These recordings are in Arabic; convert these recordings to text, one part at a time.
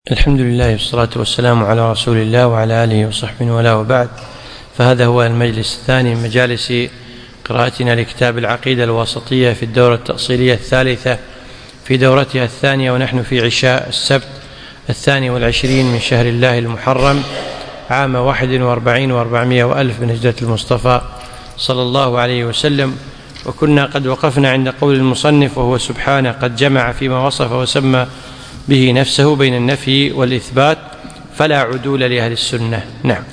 الحمد لله والصلاة والسلام على رسول الله وعلى آله وصحبه ولا وبعد. فهذا هو المجلس الثاني من مجالس قراءتنا لكتاب العقيدة الواسطية في الدورة التأصيلية الثالثة في دورتها الثانية، ونحن في عشاء السبت 22 من شهر الله المحرم عام 41 و400 وألف من هجرة المصطفى صلى الله عليه وسلم. وكنا قد وقفنا عند قول المصنف: وهو سبحانه قد جمع فيما وصف وسمى به نفسه بين النفي والإثبات فلا عدول لأهل السنة. نعم.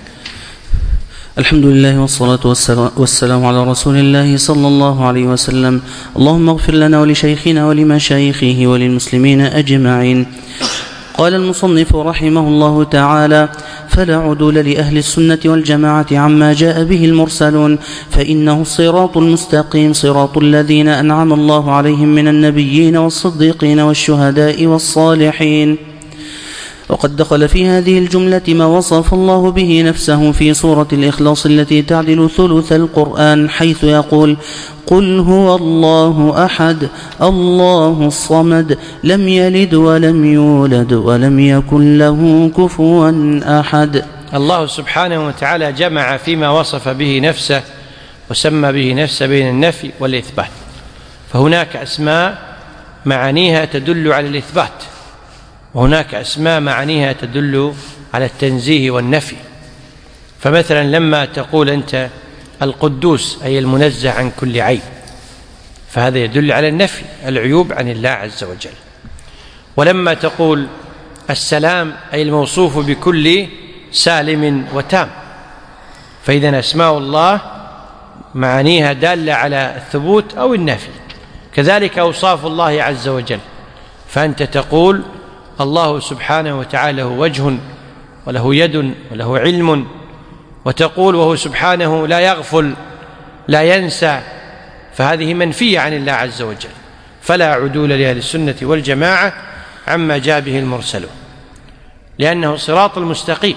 الحمد لله والصلاة والسلام على رسول الله صلى الله عليه وسلم. اللهم اغفر لنا ولشيخنا ولمشايخه وللمسلمين أجمعين. قال المصنف رحمه الله تعالى: فلا عدول لأهل السنة والجماعة عما جاء به المرسلون، فإنه الصراط المستقيم، صراط الذين أنعم الله عليهم من النبيين والصديقين والشهداء والصالحين. وقد دخل في هذه الجملة ما وصف الله به نفسه في سورة الإخلاص التي تعدل ثلث القرآن، حيث يقول: قل هو الله أحد الله الصمد لم يلد ولم يولد ولم يكن له كفوا أحد. الله سبحانه وتعالى جمع فيما وصف به نفسه وسمى به نفسه بين النفي والإثبات، فهناك أسماء معانيها تدل على الإثبات، وهناك أسماء معانيها تدل على التنزيه والنفي. فمثلا لما تقول أنت القدوس أي المنزه عن كل عيب، فهذا يدل على النفي، العيوب عن الله عز وجل. ولما تقول السلام أي الموصوف بكل سالم وتام، فإذا أسماء الله معانيها دالة على الثبوت أو النفي. كذلك أوصاف الله عز وجل، فأنت تقول الله سبحانه وتعالى له وجه وله يد وله علم، وتقول وهو سبحانه لا يغفل لا ينسى، فهذه منفية عن الله عز وجل. فلا عدول لأهل السنة والجماعة عما جاء به المرسلون، لأنه صراط المستقيم،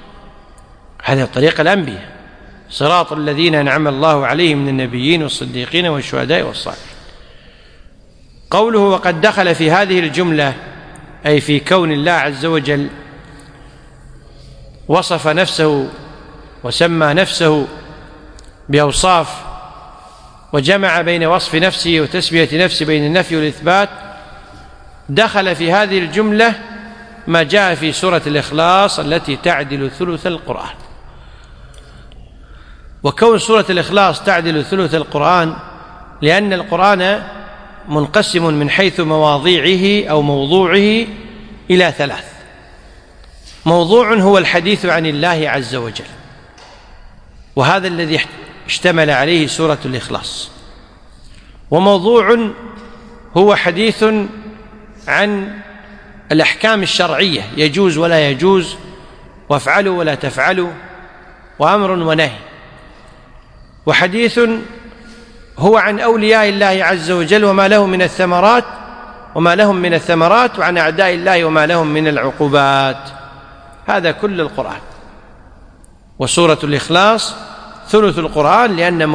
هذا طريق الأنبياء، صراط الذين أنعم الله عليهم من النبيين والصديقين والشهداء والصالحين. قوله وقد دخل في هذه الجملة أي في كون الله عز وجل وصف نفسه وسمى نفسه بأوصاف وجمع بين وصف نفسه وتسمية نفسه بين النفي والإثبات، دخل في هذه الجملة ما جاء في سورة الإخلاص التي تعدل ثلث القرآن. وكون سورة الإخلاص تعدل ثلث القرآن لأن القرآن منقسم من حيث مواضيعه أو موضوعه إلى ثلاث. موضوع هو الحديث عن الله عز وجل، وهذا الذي اشتمل عليه سورة الإخلاص. وموضوع هو حديث عن الأحكام الشرعية، يجوز ولا يجوز، وافعلوا ولا تفعلوا، وأمر ونهي. وحديث هو عن أولياء الله عز وجل وما لهم من الثمرات وعن أعداء الله وما لهم من العقوبات. هذا كل القرآن. وسورة الإخلاص ثلث القرآن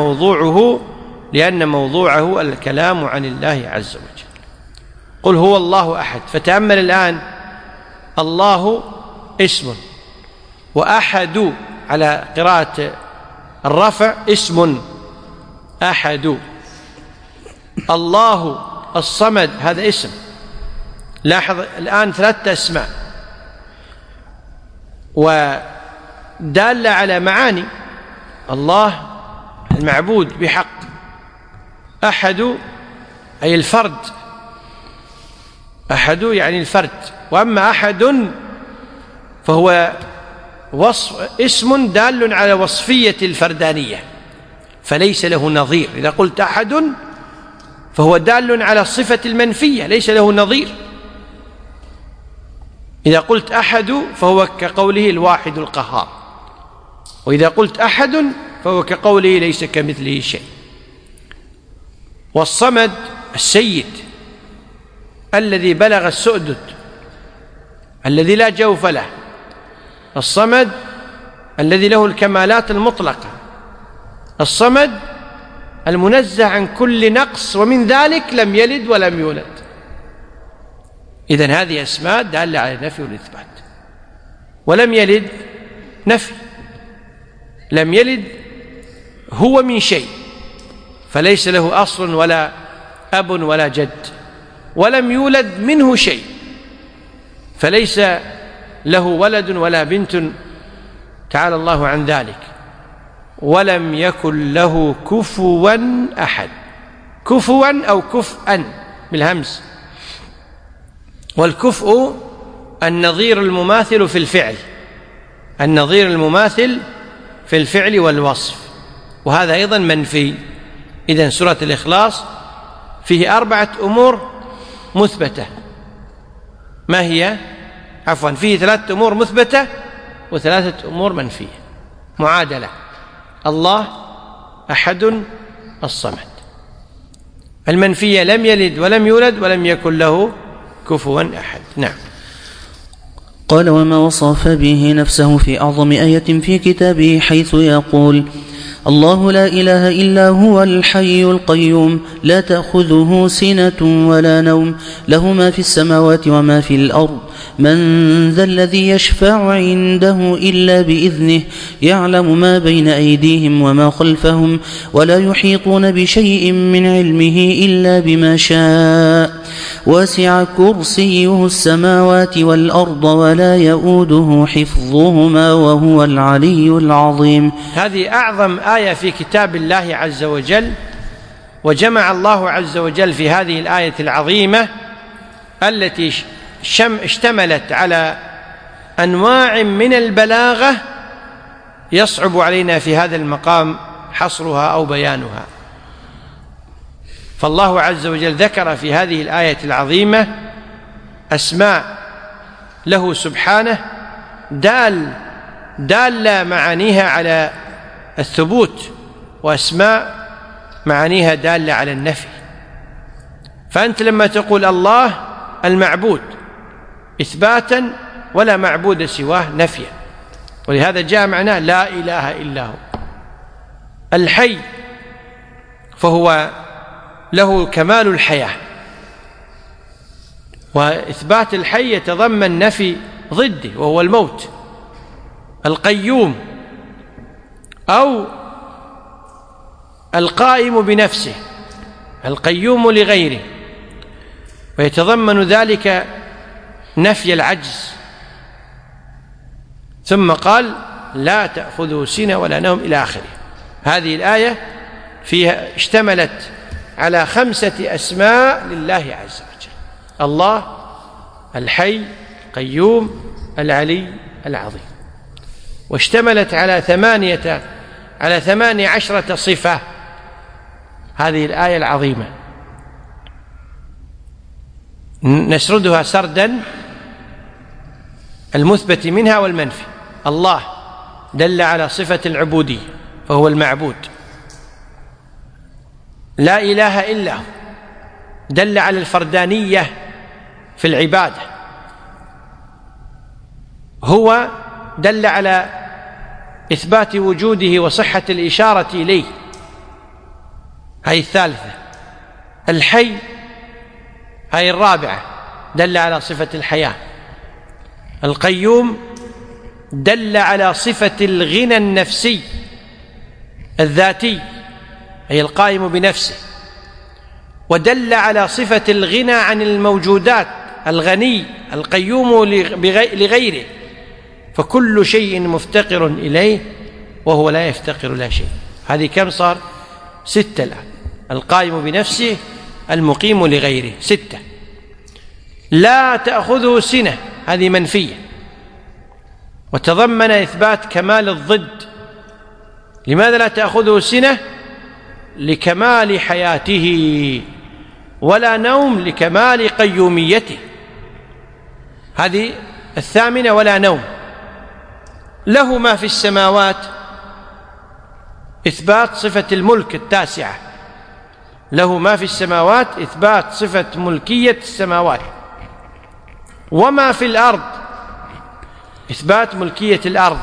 لأن موضوعه الكلام عن الله عز وجل. قل هو الله أحد، فتأمل الآن، الله اسم، وأحد على قراءة الرفع اسم أحد. الله الصمد هذا اسم. لاحظ الآن ثلاثة أسماء ودالة على معاني. الله المعبود بحق، أحد أي الفرد، أحد يعني الفرد. وأما أحد فهو اسم دال على وصفية الفردانية، فليس له نظير. إذا قلت أحد فهو دال على الصفة المنفية، ليس له نظير. إذا قلت أحد فهو كقوله الواحد القهار، وإذا قلت أحد فهو كقوله ليس كمثله شيء. والصمد السيد الذي بلغ السؤدد الذي لا جوف له، الصمد الذي له الكمالات المطلقة، الصمد المنزه عن كل نقص، ومن ذلك لم يلد ولم يولد. إذن هذه أسماء دالة على النفي والإثبات. ولم يلد نفي، لم يلد هو من شيء، فليس له أصل ولا أب ولا جد. ولم يولد منه شيء، فليس له ولد ولا بنت، تعالى الله عن ذلك. ولم يكن له كفوا أحد، كفوا أو كفءا بالهمز. والكفء النظير المماثل في الفعل، النظير المماثل في الفعل والوصف، وهذا أيضا منفي. إذن سورة الإخلاص فيه 4 أمور مثبتة. ما هي؟ عفوا، فيه 3 أمور مثبتة و3 أمور منفية، معادلة: الله، أحد، الصمد. المنفية لم يلد ولم يولد ولم يكن له كفوا أحد. نعم. قال: وما وصف به نفسه في أعظم آية في كتابه، حيث يقول: الله لا إله إلا هو الحي القيوم لا تأخذه سنة ولا نوم له ما في السماوات وما في الأرض من ذا الذي يشفع عنده إلا بإذنه يعلم ما بين أيديهم وما خلفهم ولا يحيطون بشيء من علمه إلا بما شاء وسع كرسيه السماوات والأرض ولا يؤوده حفظهما وهو العلي العظيم. هذه أعظم آية في كتاب الله عز وجل، وجمع الله عز وجل في هذه الآية العظيمة التي اشتملت على أنواع من البلاغة يصعب علينا في هذا المقام حصرها أو بيانها. فالله عز وجل ذكر في هذه الآية العظيمة أسماء له سبحانه دالة معانيها على الثبوت، وأسماء معانيها دالة على النفي. فأنت لما تقول الله المعبود إثباتا ولا معبود سواه نفيا، ولهذا جاء معناه لا إله إلا هو. الحي فهو له كمال الحياة، وإثبات الحي يتضمن نفي ضده وهو الموت. القيوم أو القائم بنفسه، القيوم لغيره، ويتضمن ذلك نفي العجز. ثم قال لا تأخذه سنة ولا نوم إلى آخره. هذه الآية فيها اشتملت على 5 أسماء لله عز وجل: الله، الحي، القيوم، العلي، العظيم. واشتملت على 18 صفة هذه الآية العظيمة، نسردها سردا المثبت منها والمنفي. الله دل على صفة العبودية فهو المعبود، لا إله إلا هو دل على الفردانية في العبادة، هو دل على إثبات وجوده وصحة الإشارة إليه، هذه 3. الحي هذه 4 دل على صفة الحياة. القيوم دل على صفة الغنى النفسي الذاتي، أي القائم بنفسه، ودل على صفة الغنى عن الموجودات، الغني القيوم لغيره، فكل شيء مفتقر إليه وهو لا يفتقر إلى شيء. هذه كم صار؟ 6 الآن. القائم بنفسه، المقيم لغيره، 6. لا تأخذه سنة، هذه منفية، وتضمن إثبات كمال الضد. لماذا لا تأخذه سنة؟ لكمال حياته، ولا نوم لكمال قيوميته. هذه 8. ولا نوم. له ما في السماوات، إثبات صفة الملك 9. له ما في السماوات، إثبات صفة ملكية السماوات. وما في الأرض، إثبات ملكية الأرض.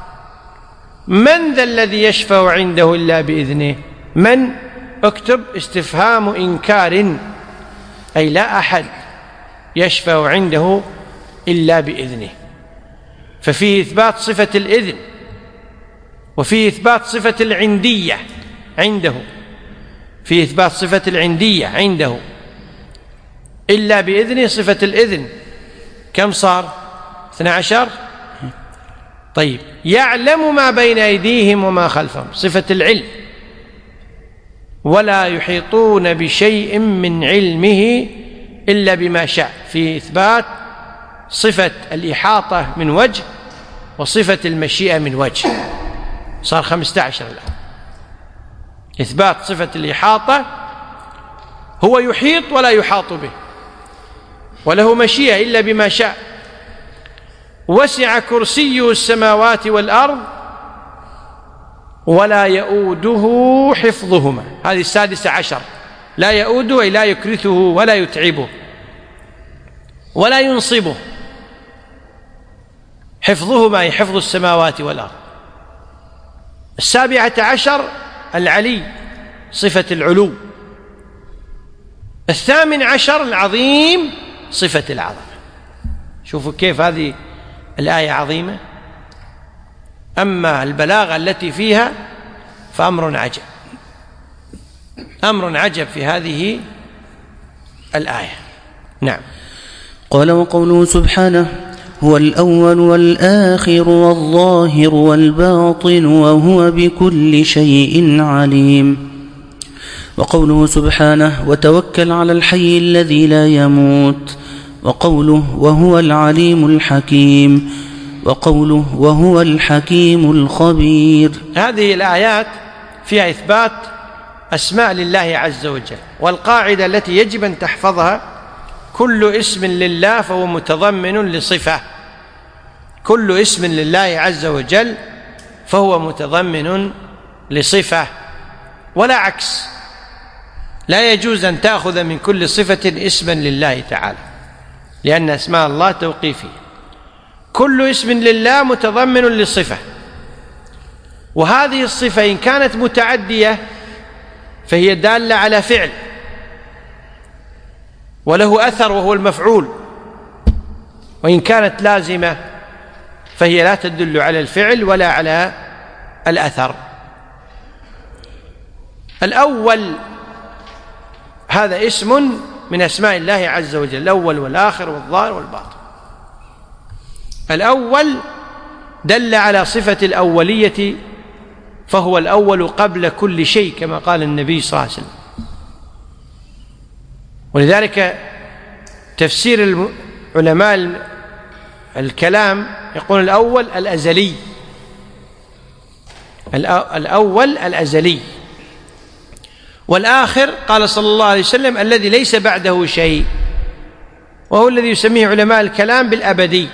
من ذا الذي يشفع عنده إلا بإذنه؟ من، اكتب استفهام إنكار، أي لا أحد يشفع عنده إلا بإذنه. ففيه إثبات صفة الإذن، وفيه إثبات صفة العندية عنده، فيه إثبات صفة العندية عنده. إلا بإذنه صفة الإذن كم صار؟ 12. طيب، يعلم ما بين أيديهم وما خلفهم صفة العلم، ولا يحيطون بشيء من علمه إلا بما شاء. في إثبات صفة الإحاطة من وجه وصفة المشيئة من وجه، صار 15 الآن. إثبات صفة الإحاطة، هو يحيط ولا يحاط به، وله مشيئة إلا بما شاء. وسع كرسيه السماوات والأرض ولا يؤوده حفظهما، هذه 16. لا يؤوده أي لا يكرثه ولا يتعبه ولا ينصبه. حفظهما أي حفظ السماوات والأرض. 17 العلي، صفة العلو. 18 العظيم، صفة العظمة. شوفوا كيف هذه الآية عظيمة. أما البلاغة التي فيها فأمر عجب، أمر عجب في هذه الآية. نعم. قال: وقوله سبحانه: هو الأول والآخر والظاهر والباطن وهو بكل شيء عليم. وقوله سبحانه: وتوكل على الحي الذي لا يموت. وقوله: وهو العليم الحكيم. وقوله: وهو الحكيم الخبير. هذه الآيات فيها إثبات أسماء لله عز وجل، والقاعدة التي يجب أن تحفظها: كل اسم لله فهو متضمن لصفة. كل اسم لله عز وجل فهو متضمن لصفة، ولا عكس. لا يجوز أن تأخذ من كل صفة اسما لله تعالى، لأن أسماء الله توقيفية. كل اسم لله متضمن لصفة، وهذه الصفة إن كانت متعدية فهي دالة على فعل وله أثر وهو المفعول، وإن كانت لازمة فهي لا تدل على الفعل ولا على الأثر. الأول هذا اسم من أسماء الله عز وجل، الأول والآخر والظاهر والباطن. الأول دل على صفة الأولية، فهو الأول قبل كل شيء كما قال النبي صلى الله عليه وسلم. ولذلك تفسير علماء الكلام يقول الأول الأزلي، الأول الأزلي. والآخر قال صلى الله عليه وسلم الذي ليس بعده شيء، وهو الذي يسميه علماء الكلام بالأبدي،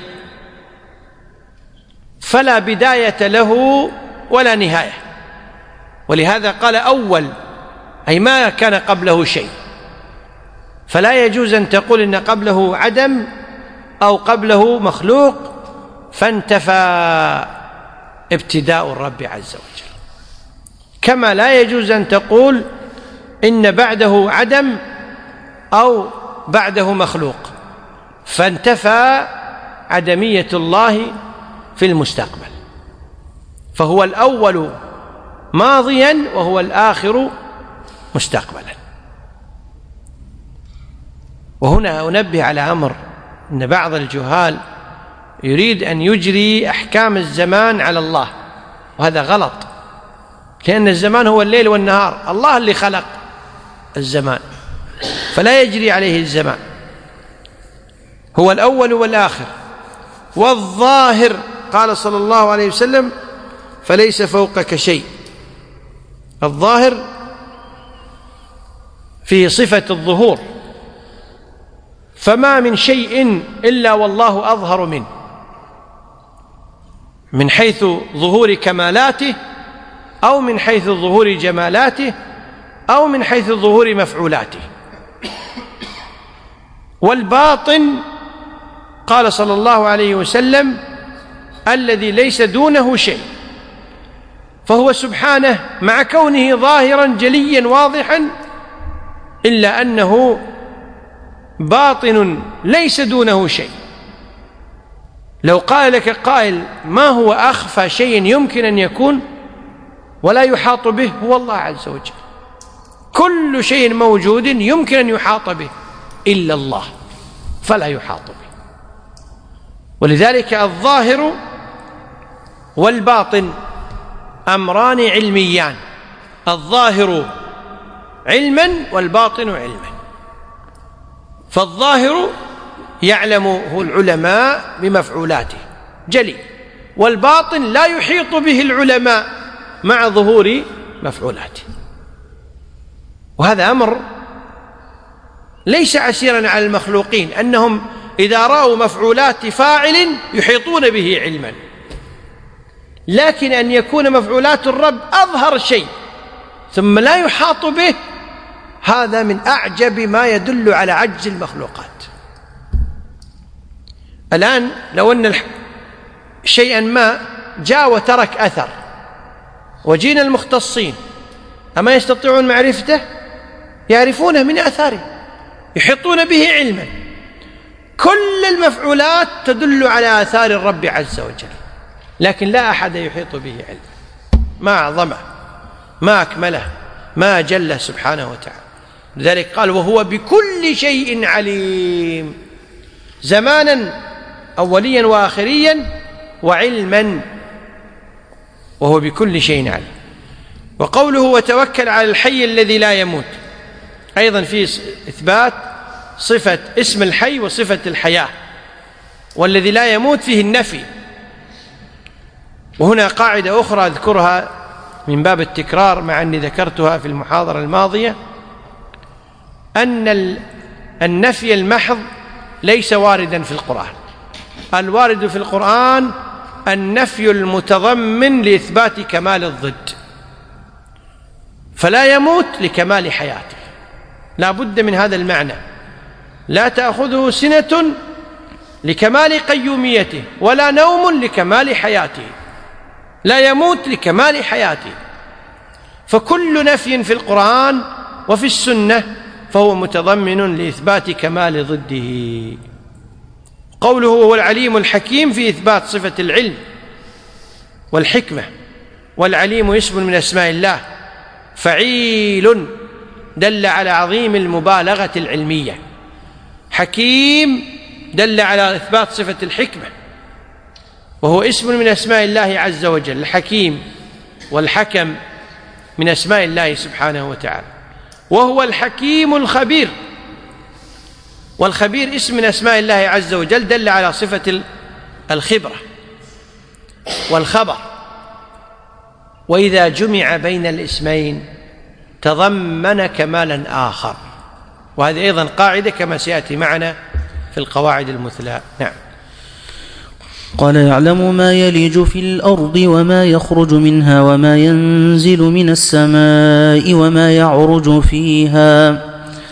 فلا بداية له ولا نهاية. ولهذا قال أول، أي ما كان قبله شيء، فلا يجوز أن تقول إن قبله عدم أو قبله مخلوق فانتفى ابتداء الرب عز وجل، كما لا يجوز أن تقول إن بعده عدم أو بعده مخلوق فانتفى عدمية الله في المستقبل. فهو الأول ماضيا وهو الآخر مستقبلا. وهنا أنبه على أمر، أن بعض الجهال يريد أن يجري أحكام الزمان على الله، وهذا غلط، لأن الزمان هو الليل والنهار، الله اللي خلق الزمان، فلا يجري عليه الزمان. هو الأول والآخر والظاهر، قال صلى الله عليه وسلم فليس فوقك شيء. الظاهر في صفة الظهور، فما من شيء إلا والله أظهر منه، من حيث ظهور كمالاته أو من حيث ظهور جمالاته أو من حيث ظهور مفعولاته. والباطن قال صلى الله عليه وسلم الذي ليس دونه شيء، فهو سبحانه مع كونه ظاهرا جليا واضحا إلا أنه باطن ليس دونه شيء. لو قال لك قائل ما هو أخفى شيء يمكن أن يكون ولا يحاط به؟ هو الله عز وجل. كل شيء موجود يمكن أن يحاط به إلا الله فلا يحاط به. ولذلك الظاهر والباطن أمران علميان، الظاهر علما والباطن علما. فالظاهر يعلمه العلماء بمفعولاته جلي، والباطن لا يحيط به العلماء مع ظهور مفعولاته. وهذا أمر ليس عسيرا على المخلوقين، أنهم إذا رأوا مفعولات فاعل يحيطون به علما، لكن أن يكون مفعولات الرب أظهر شيء ثم لا يحاط به، هذا من أعجب ما يدل على عجز المخلوقات. الآن لو أن شيئا ما جاء وترك أثر وجينا المختصين أما يستطيعون معرفته؟ يعرفونه من أثاره، يحيطون به علما. كل المفعولات تدل على آثار الرب عز وجل، لكن لا أحد يحيط به علما. ما أعظمه، ما أكمله، ما أجله سبحانه وتعالى. لذلك قال وهو بكل شيء عليم، زمانا أوليا وآخريا وعلما، وهو بكل شيء عليم. وقوله وتوكل على الحي الذي لا يموت، أيضا في إثبات صفة اسم الحي وصفة الحياة، والذي لا يموت فيه النفي. وهنا قاعدة أخرى أذكرها من باب التكرار مع أني ذكرتها في المحاضرة الماضية، أن النفي المحض ليس واردا في القرآن. الوارد في القرآن النفي المتضمن لإثبات كمال الضد، فلا يموت لكمال حياته، لا بد من هذا المعنى. لا تأخذه سنة لكمال قيوميته، ولا نوم لكمال حياته، لا يموت لكمال حياته. فكل نفي في القرآن وفي السنة فهو متضمن لإثبات كمال ضده. قوله هو العليم الحكيم في إثبات صفة العلم والحكمة. والعليم اسم من أسماء الله، فعيل دل على عظيم المبالغة العلمية، حكيم دل على إثبات صفة الحكمة، وهو اسم من أسماء الله عز وجل. الحكيم والحكم من أسماء الله سبحانه وتعالى. وهو الحكيم الخبير، والخبير اسم من أسماء الله عز وجل دل على صفة الخبرة والخبر. وإذا جمع بين الاسمين تضمن كمالا آخر، وهذه أيضا قاعدة كما سيأتي معنا في القواعد المثلى. نعم. قال يعلم ما يلج في الأرض وما يخرج منها وما ينزل من السماء وما يعرج فيها،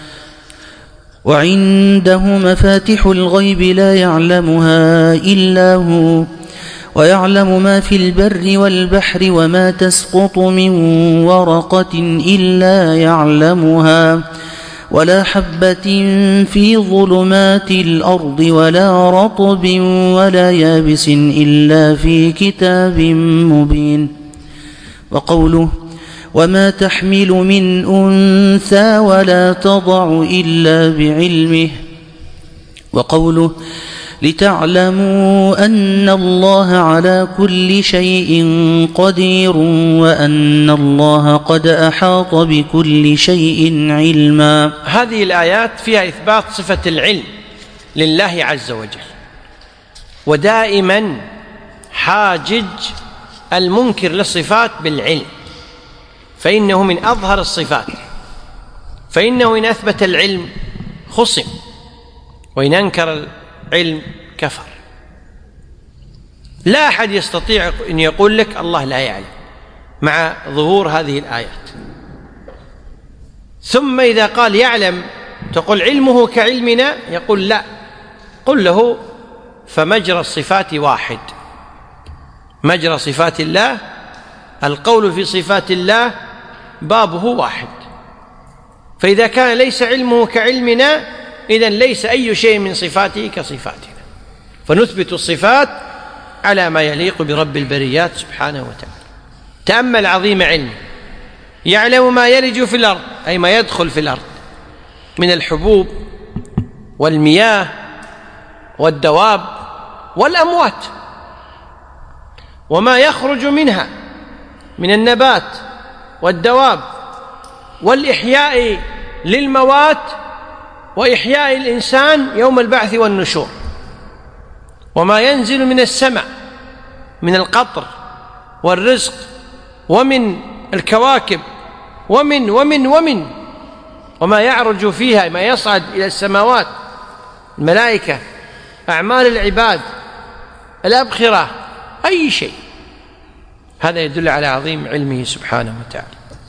وعنده مفاتح الغيب لا يعلمها إلا هو، ويعلم ما في البر والبحر وما تسقط من ورقة إلا يعلمها، ولا حبة في ظلمات الأرض ولا رطب ولا يابس إلا في كتاب مبين. وقوله وما تحمل من أنثى ولا تضع إلا بعلمه. وقوله لتعلموا أن الله على كل شيء قدير وأن الله قد أحاط بكل شيء علما. هذه الآيات فيها إثبات صفة العلم لله عز وجل، ودائما حاجج المنكر للصفات بالعلم، فإنه من أظهر الصفات، فإنه إن أثبت العلم خصم، وإن أنكر العلم كفر. لا أحد يستطيع أن يقول لك الله لا يعلم مع ظهور هذه الآيات. ثم إذا قال يعلم تقول علمه كعلمنا، يقول لا، قل له فمجرى الصفات واحد، مجرى صفات الله، القول في صفات الله بابه واحد. فإذا كان ليس علمه كعلمنا إذن ليس أي شيء من صفاته كصفاتنا، فنثبت الصفات على ما يليق برب البريات سبحانه وتعالى. تأمل عظيم علمه، يعلم ما يلج في الأرض أي ما يدخل في الأرض من الحبوب والمياه والدواب والأموات، وما يخرج منها من النبات والدواب، والإحياء للموات وإحياء الإنسان يوم البعث والنشور، وما ينزل من السماء من القطر والرزق ومن الكواكب وما يعرج فيها، ما يصعد إلى السماوات، الملائكة، أعمال العباد، الأبخرة، أي شيء، هذا يدل على عظيم علمه سبحانه وتعالى.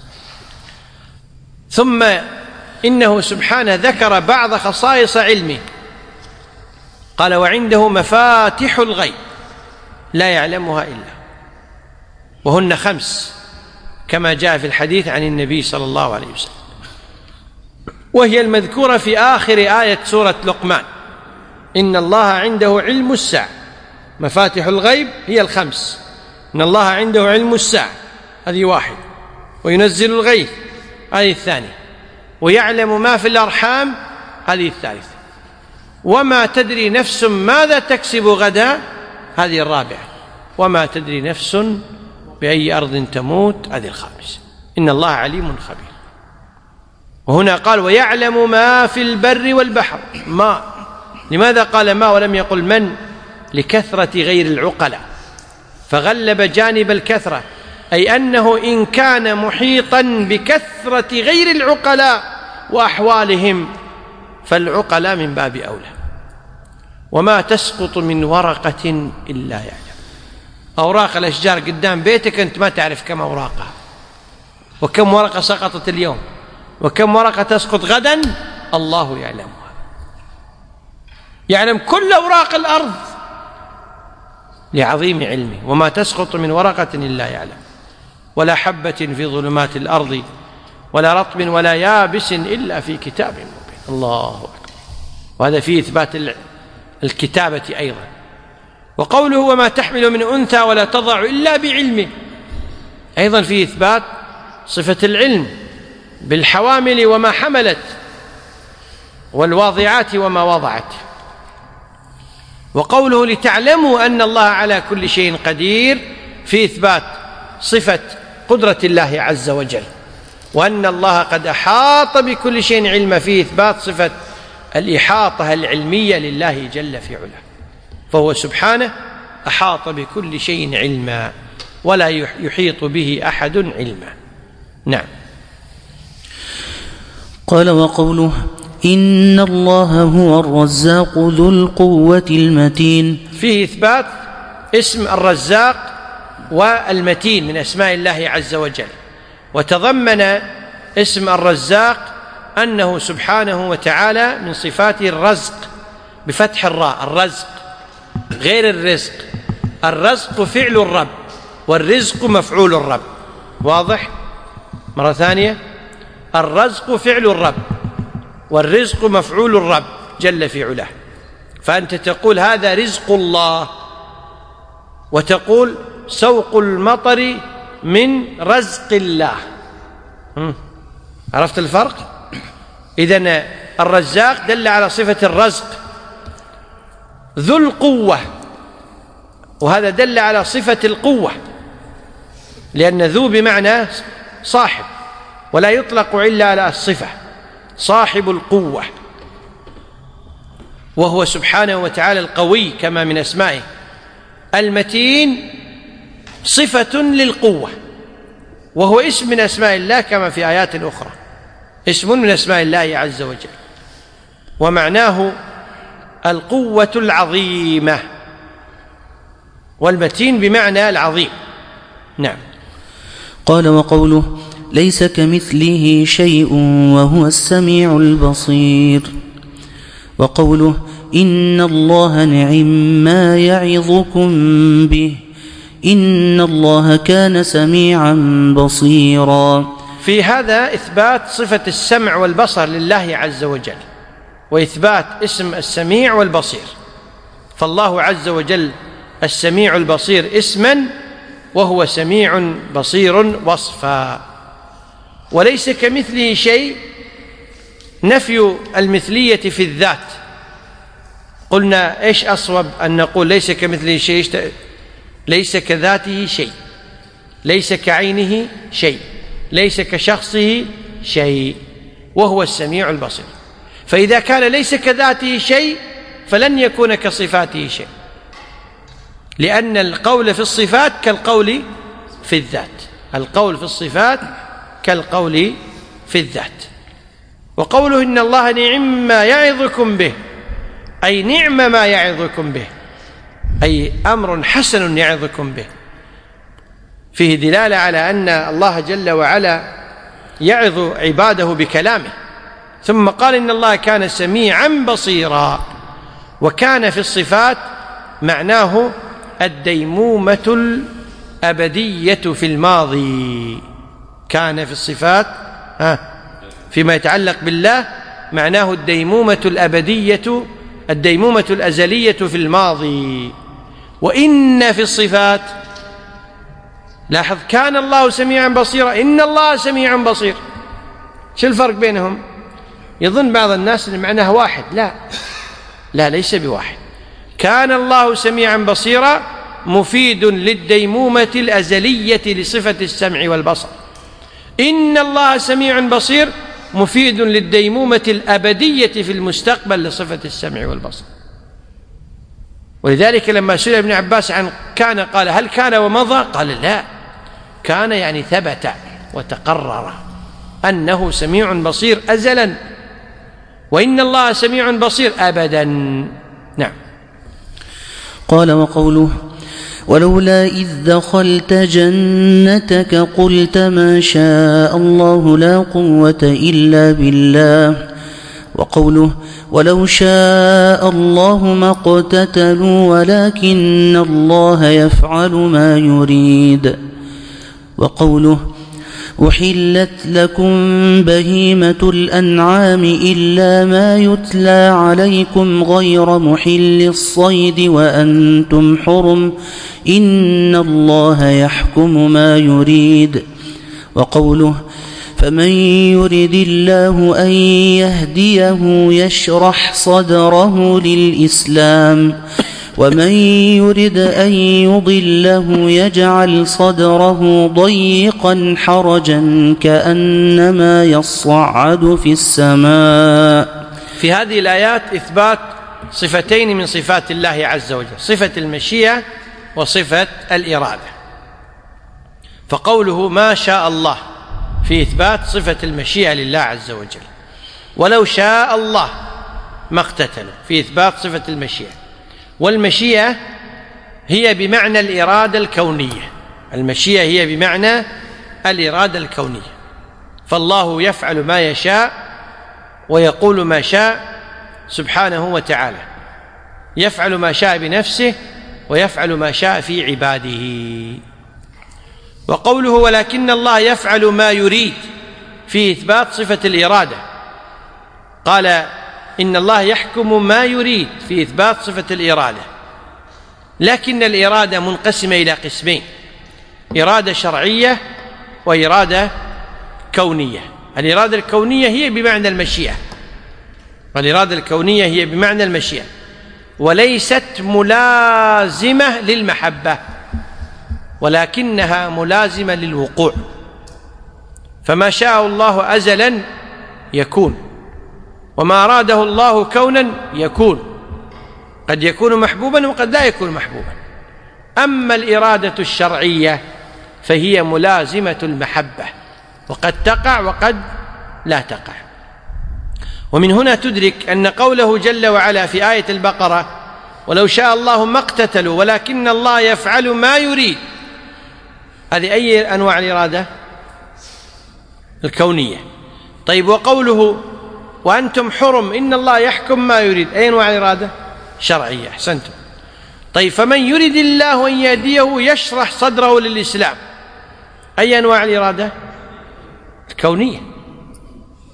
ثم إنه سبحانه ذكر بعض خصائص علمه، قال: وعنده مفاتح الغيب لا يعلمها إلا، وهن 5 كما جاء في الحديث عن النبي صلى الله عليه وسلم، وهي المذكورة في آخر آية سورة لقمان: إن الله عنده علم الساعة. مفاتح الغيب هي 5، إن الله عنده علم الساعة هذه 1، وينزل الغيث هذه 2، ويعلم ما في الأرحام هذه 3، وما تدري نفس ماذا تكسب غدا هذه 4، وما تدري نفس بأي أرض تموت هذه 5. إن الله عليم خبير. وهنا قال: ويعلم ما في البر والبحر. ما، لماذا قال ما ولم يقل من؟ لكثرة غير العقلاء، فغلب جانب الكثرة، أي أنه إن كان محيطا بكثرة غير العقلاء وأحوالهم فالعقلاء من باب أولى. وما تسقط من ورقة إلا يعلم. أوراق الأشجار قدام بيتك أنت ما تعرف كم أوراقها، وكم ورقة سقطت اليوم، وكم ورقة تسقط غدا، الله يعلمها، يعلم كل أوراق الأرض لعظيم علمه. وما تسقط من ورقة إلا يعلم، ولا حبة في ظلمات الأرض ولا رطب ولا يابس إلا في كتاب مبين. الله أكبر. وهذا فيه إثبات الكتابة أيضا. وقوله: وما تحمل من أنثى ولا تضع إلا بعلمه، أيضا فيه إثبات صفة العلم بالحوامل وما حملت، والواضعات وما وضعت. وقوله: لتعلموا أن الله على كل شيء قدير، في إثبات صفة قدرة الله عز وجل، وأن الله قد أحاط بكل شيء علما، في إثبات صفة الإحاطة العلمية لله جل في علاه، فهو سبحانه أحاط بكل شيء علما ولا يحيط به أحد علما. نعم. قال: وقوله: إن الله هو الرزاق ذو القوة المتين، فيه إثبات اسم الرزاق والمتين من أسماء الله عز وجل. وتضمن اسم الرزاق أنه سبحانه وتعالى من صفاته الرزق بفتح الراء، الرزق غير الرزق. الرزق فعل الرب، والرزق مفعول الرب. واضح؟ مرة ثانية: الرزق فعل الرب، والرزق مفعول الرب جل في علاه. فأنت تقول هذا رزق الله، وتقول سوق المطر من رزق الله. عرفت الفرق؟ إذن الرزاق دل على صفة الرزق. ذو القوة، وهذا دل على صفة القوة، لأن ذو بمعنى صاحب، ولا يطلق إلا على الصفة، صاحب القوة. وهو سبحانه وتعالى القوي كما من أسمائه. المتين صفة للقوة، وهو اسم من أسماء الله كما في آيات أخرى، اسم من أسماء الله عز وجل، ومعناه القوة العظيمة، والمتين بمعنى العظيم. نعم. قال: وقوله: ليس كمثله شيء وهو السميع البصير. وقوله: إن الله نعم ما يعظكم به إن الله كان سميعا بصيرا. في هذا إثبات صفة السمع والبصر لله عز وجل، وإثبات اسم السميع والبصير. فالله عز وجل السميع البصير اسما، وهو سميع بصير وصفا، وليس كمثله شيء. نفي المثلية في الذات، قلنا إيش أصوب أن نقول ليس كمثله شيء؟ ليس كذاته شيء، ليس كعينه شيء، ليس كشخصه شيء، وهو السميع البصير. فإذا كان ليس كذاته شيء فلن يكون كصفاته شيء، لأن القول في الصفات كالقول في الذات. القول في الصفات كالقول في الذات. وقوله إن الله نعم ما يعظكم به، أي نعم ما يعظكم به، أي أمر حسن يعظكم به، فيه دلالة على أن الله جل وعلا يعظ عباده بكلامه. ثم قال إن الله كان سميعا بصيرا. وكان في الصفات معناه الديمومة الأبدية في الماضي. كان في الصفات فيما يتعلق بالله معناه الديمومة الأبدية، الديمومة الأزلية في الماضي. وإن في الصفات، لاحظ، كان الله سميعا بصيرا، إن الله سميعا بصير. شو الفرق بينهم؟ يظن بعض الناس أن معناها واحد. لا، ليس بواحد. كان الله سميعا بصيرا مفيد للديمومة الأزلية لصفة السمع والبصر. إن الله سميع بصير مفيد للديمومة الأبدية في المستقبل لصفة السمع والبصر. ولذلك لما سئل ابن عباس عن كان قال هل كان ومضى؟ قال لا، كان يعني ثبت وتقرر أنه سميع بصير أزلا، وإن الله سميع بصير أبدا. نعم. قال وقوله ولولا إذ دخلت جنتك قلت ما شاء الله لا قوة إلا بالله. وقوله ولو شاء الله ما اقتتلوا ولكن الله يفعل ما يريد. وقوله أحلت لكم بهيمة الأنعام إلا ما يتلى عليكم غير محل الصيد وأنتم حرم إن الله يحكم ما يريد. وقوله فمن يرد الله أن يهديه يشرح صدره للإسلام ومن يرد أن يضله يجعل صدره ضيقا حرجا كأنما يصعد في السماء. في هذه الآيات إثبات صفتين من صفات الله عز وجل، صفة المشيئة وصفة الإرادة. فقوله ما شاء الله في إثبات صفة المشيئة لله عز وجل، ولو شاء الله ما اقتتلوا في إثبات صفة المشيئة. والمشيئة هي بمعنى الإرادة الكونية، المشيئة هي بمعنى الإرادة الكونية. فالله يفعل ما يشاء ويقول ما شاء سبحانه وتعالى، يفعل ما شاء بنفسه ويفعل ما شاء في عباده. وقوله ولكن الله يفعل ما يريد في إثبات صفة الإرادة، قال إن الله يحكم ما يريد في إثبات صفة الإرادة. لكن الإرادة منقسمة إلى قسمين، إرادة شرعية وإرادة كونية. الإرادة الكونية هي بمعنى المشيئة، والإرادة الكونية هي بمعنى المشيئة، وليست ملازمة للمحبة، ولكنها ملازمة للوقوع. فما شاء الله أزلا يكون، وما أراده الله كونا يكون، قد يكون محبوبا وقد لا يكون محبوبا. أما الإرادة الشرعية فهي ملازمة المحبة، وقد تقع وقد لا تقع. ومن هنا تدرك أن قوله جل وعلا في آية البقرة ولو شاء الله ما اقتتلوا ولكن الله يفعل ما يريد، هذه أي أنواع الإرادة؟ الكونية. طيب وقوله وأنتم حرم إن الله يحكم ما يريد، أي أنواع الإرادة؟ شرعية. أحسنتم. طيب فمن يريد الله أن يهديه يشرح صدره للإسلام، أي أنواع الإرادة؟ الكونية.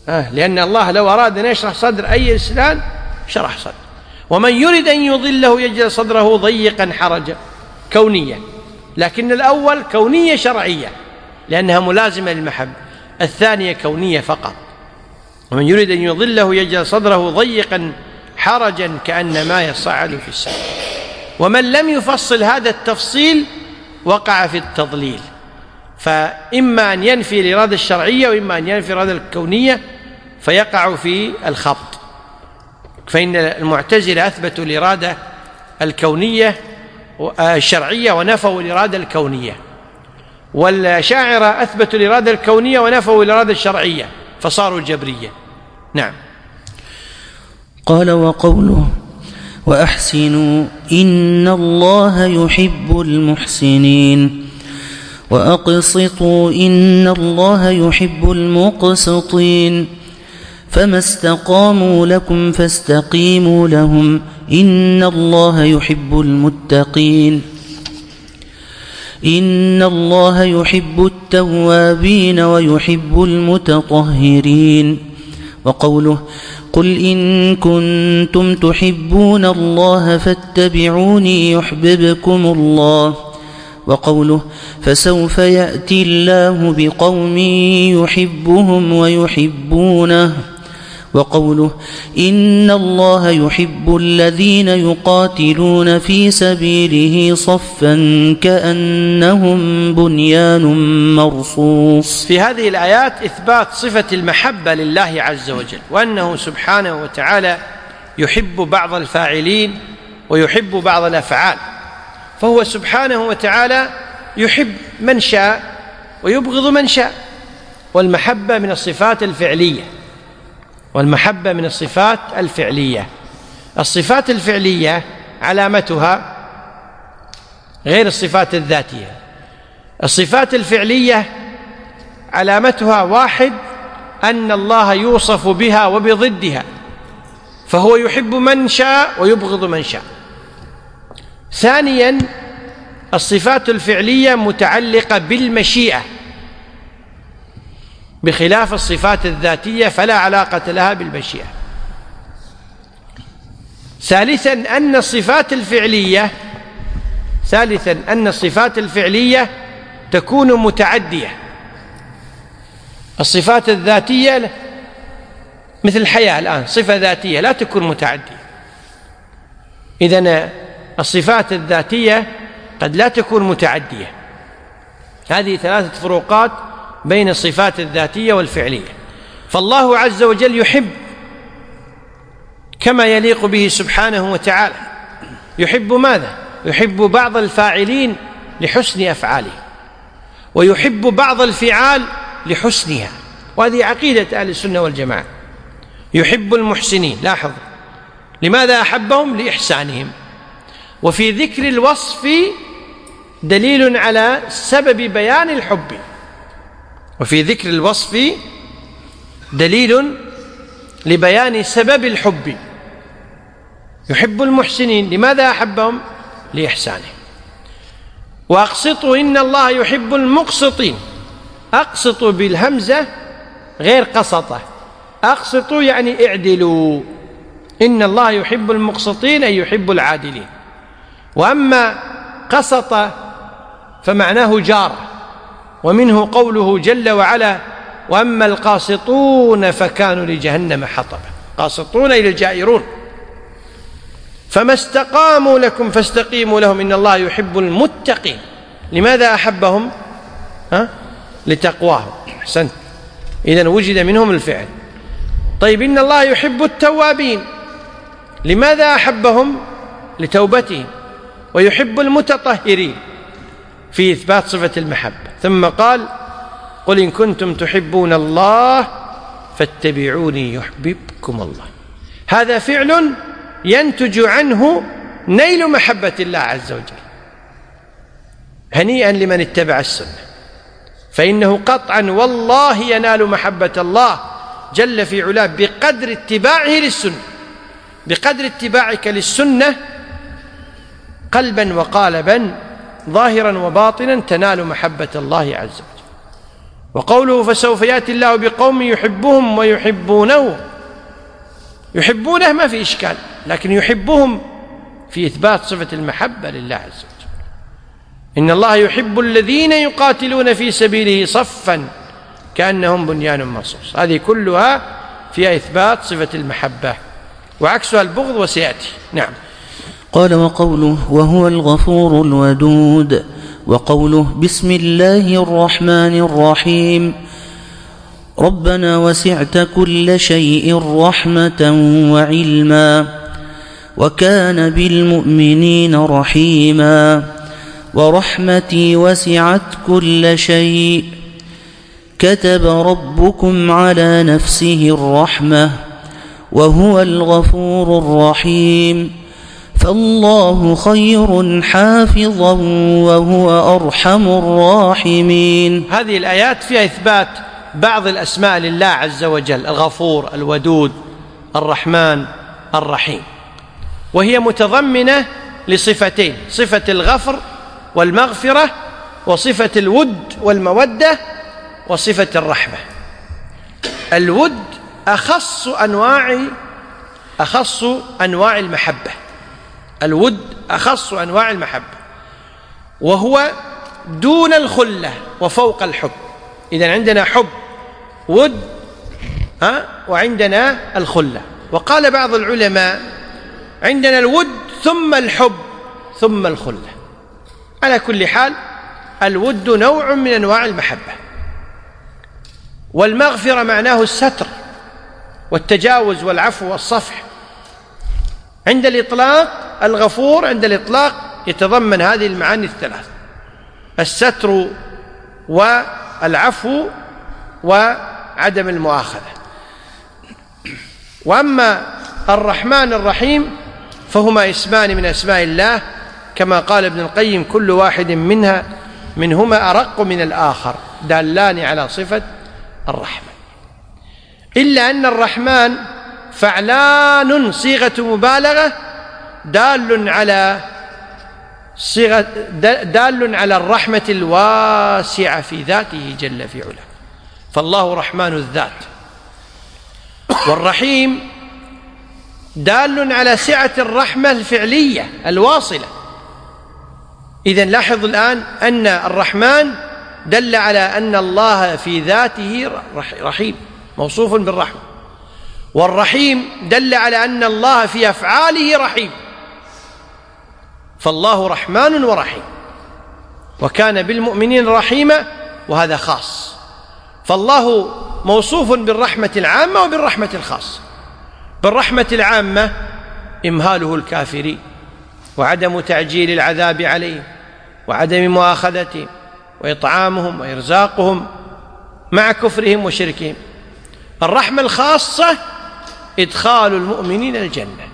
لأن الله لو أراد أن يشرح صدر أي إنسان شرح صدر. ومن يريد أن يضله يجعل صدره ضيقا حرجا، كونية، لكن الأول كونية شرعية لأنها ملازمة للمحبة، الثانية كونية فقط. ومن يريد أن يضله يجعل صدره ضيقا حرجا كأنما يصعد في السماء. ومن لم يفصل هذا التفصيل وقع في التضليل، فإما أن ينفي الإرادة الشرعية وإما أن ينفي الإرادة الكونية فيقع في الخبط. فإن المعتزلة أثبتوا الإرادة الكونية الشرعية ونفوا الإرادة الكونية، والأشاعرة أثبتوا الإرادة الكونية ونفوا الإرادة الشرعية فصاروا جبرية. نعم. قال: وقوله: وأحسنوا إن الله يحب المحسنين، وأقسطوا إن الله يحب المقسطين، فما استقاموا لكم فاستقيموا لهم إن الله يحب المتقين، إن الله يحب التوابين ويحب المتطهرين. وقوله: قل إن كنتم تحبون الله فاتبعوني يحببكم الله. وقوله: فسوف يأتي الله بقوم يحبهم ويحبونه. وقوله: إن الله يحب الذين يقاتلون في سبيله صفا كأنهم بنيان مرصوص. في هذه الآيات إثبات صفة المحبة لله عز وجل، وأنه سبحانه وتعالى يحب بعض الفاعلين ويحب بعض الأفعال، فهو سبحانه وتعالى يحب من شاء ويبغض من شاء. والمحبة من الصفات الفعلية، والمحبة من الصفات الفعلية. الصفات الفعلية علامتها غير الصفات الذاتية. الصفات الفعلية علامتها: واحد، أن الله يوصف بها وبضدها، فهو يحب من شاء ويبغض من شاء. ثانيا، الصفات الفعلية متعلقة بالمشيئة، بخلاف الصفات الذاتية فلا علاقة لها بالمشيئة. ثالثا، أن الصفات الفعلية تكون متعدية. الصفات الذاتية مثل الحياة الآن صفة ذاتية لا تكون متعدية. إذن الصفات الذاتية قد لا تكون متعدية. هذه ثلاثة فروقات بين الصفات الذاتية والفعلية. فالله عز وجل يحب كما يليق به سبحانه وتعالى. يحب ماذا؟ يحب بعض الفاعلين لحسن أفعاله، ويحب بعض الفعال لحسنها، وهذه عقيدة أهل السنة والجماعة. يحب المحسنين، لاحظ لماذا أحبهم؟ لإحسانهم. وفي ذكر الوصف دليل على سبب بيان الحب، وفي ذكر الوصف دليل لبيان سبب الحب. يحب المحسنين، لماذا أحبهم؟ لإحسانهم. وأقسطوا إن الله يحب المقسطين. أقسطوا بالهمزة غير قسطة، أقسطوا يعني اعدلوا. إن الله يحب المقسطين أي يحب العادلين. وأما قسط فمعناه جار، ومنه قوله جل وعلا: وأما القاسطون فكانوا لجهنم حطبا. قاسطون إلى الجائرون. فما استقاموا لكم فاستقيموا لهم إن الله يحب المتقين. لماذا أحبهم؟ لتقواهم. أحسنت، إذن وجد منهم الفعل. طيب، إن الله يحب التوابين. لماذا أحبهم؟ لتوبتهم. ويحب المتطهرين، في إثبات صفة المحبة. ثم قال: قل إن كنتم تحبون الله فاتبعوني يحببكم الله. هذا فعل ينتج عنه نيل محبة الله عز وجل. هنيئا لمن اتبع السنة، فإنه قطعا والله ينال محبة الله جل في علاه بقدر اتباعه للسنة. بقدر اتباعك للسنة قلبا وقالبا، ظاهرا وباطنا، تنال محبة الله عز وجل. وقوله فسوف يأتي الله بقوم يحبهم ويحبونه، يحبونه ما في إشكال، لكن يحبهم في إثبات صفة المحبة لله عز وجل. إن الله يحب الذين يقاتلون في سبيله صفا كأنهم بنيان مرصوص. هذه كلها فيها إثبات صفة المحبة، وعكسها البغض وسيأتي. نعم. قال وقوله وهو الغفور الودود، وقوله بسم الله الرحمن الرحيم ربنا وسعت كل شيء رحمة وعلما وكان بالمؤمنين رحيما ورحمتي وسعت كل شيء كتب ربكم على نفسه الرحمة وهو الغفور الرحيم فالله خير حافظا وهو أرحم الراحمين. هذه الآيات فيها إثبات بعض الأسماء لله عز وجل: الغفور، الودود، الرحمن، الرحيم، وهي متضمنة لصفتين: صفة الغفر والمغفرة، وصفة الود والمودة، وصفة الرحمة. الود أخص أنواع المحبة، الود أخص أنواع المحبة، وهو دون الخلة وفوق الحب. إذن عندنا حب، ود، وعندنا الخلة. وقال بعض العلماء عندنا الود ثم الحب ثم الخلة. على كل حال الود نوع من أنواع المحبة. والمغفرة معناه الستر والتجاوز والعفو والصفح. عند الإطلاق الغفور عند الإطلاق يتضمن هذه المعاني الثلاث: الستر والعفو وعدم المؤاخذة. وأما الرحمن الرحيم فهما اسمان من أسماء الله، كما قال ابن القيم: كل واحد منهما أرق من الآخر، دالان على صفة الرحمة. إلا أن الرحمن فعلان صيغة مبالغة دال على الرحمة الواسعة في ذاته جل في علاه، فالله رحمن الذات. والرحيم دال على سعة الرحمة الفعلية الواصلة. إذن لاحظ الآن أن الرحمن دل على أن الله في ذاته رحيم، موصوف بالرحمة، والرحيم دل على أن الله في أفعاله رحيم، فالله رحمن ورحيم. وكان بالمؤمنين رحيما، وهذا خاص، فالله موصوف بالرحمة العامة وبالرحمة الخاصة. بالرحمة العامة إمهاله الكافرين، وعدم تعجيل العذاب عليهم، وعدم مؤاخذتهم، وإطعامهم وإرزاقهم مع كفرهم وشركهم. الرحمة الخاصة إدخال المؤمنين الجنة،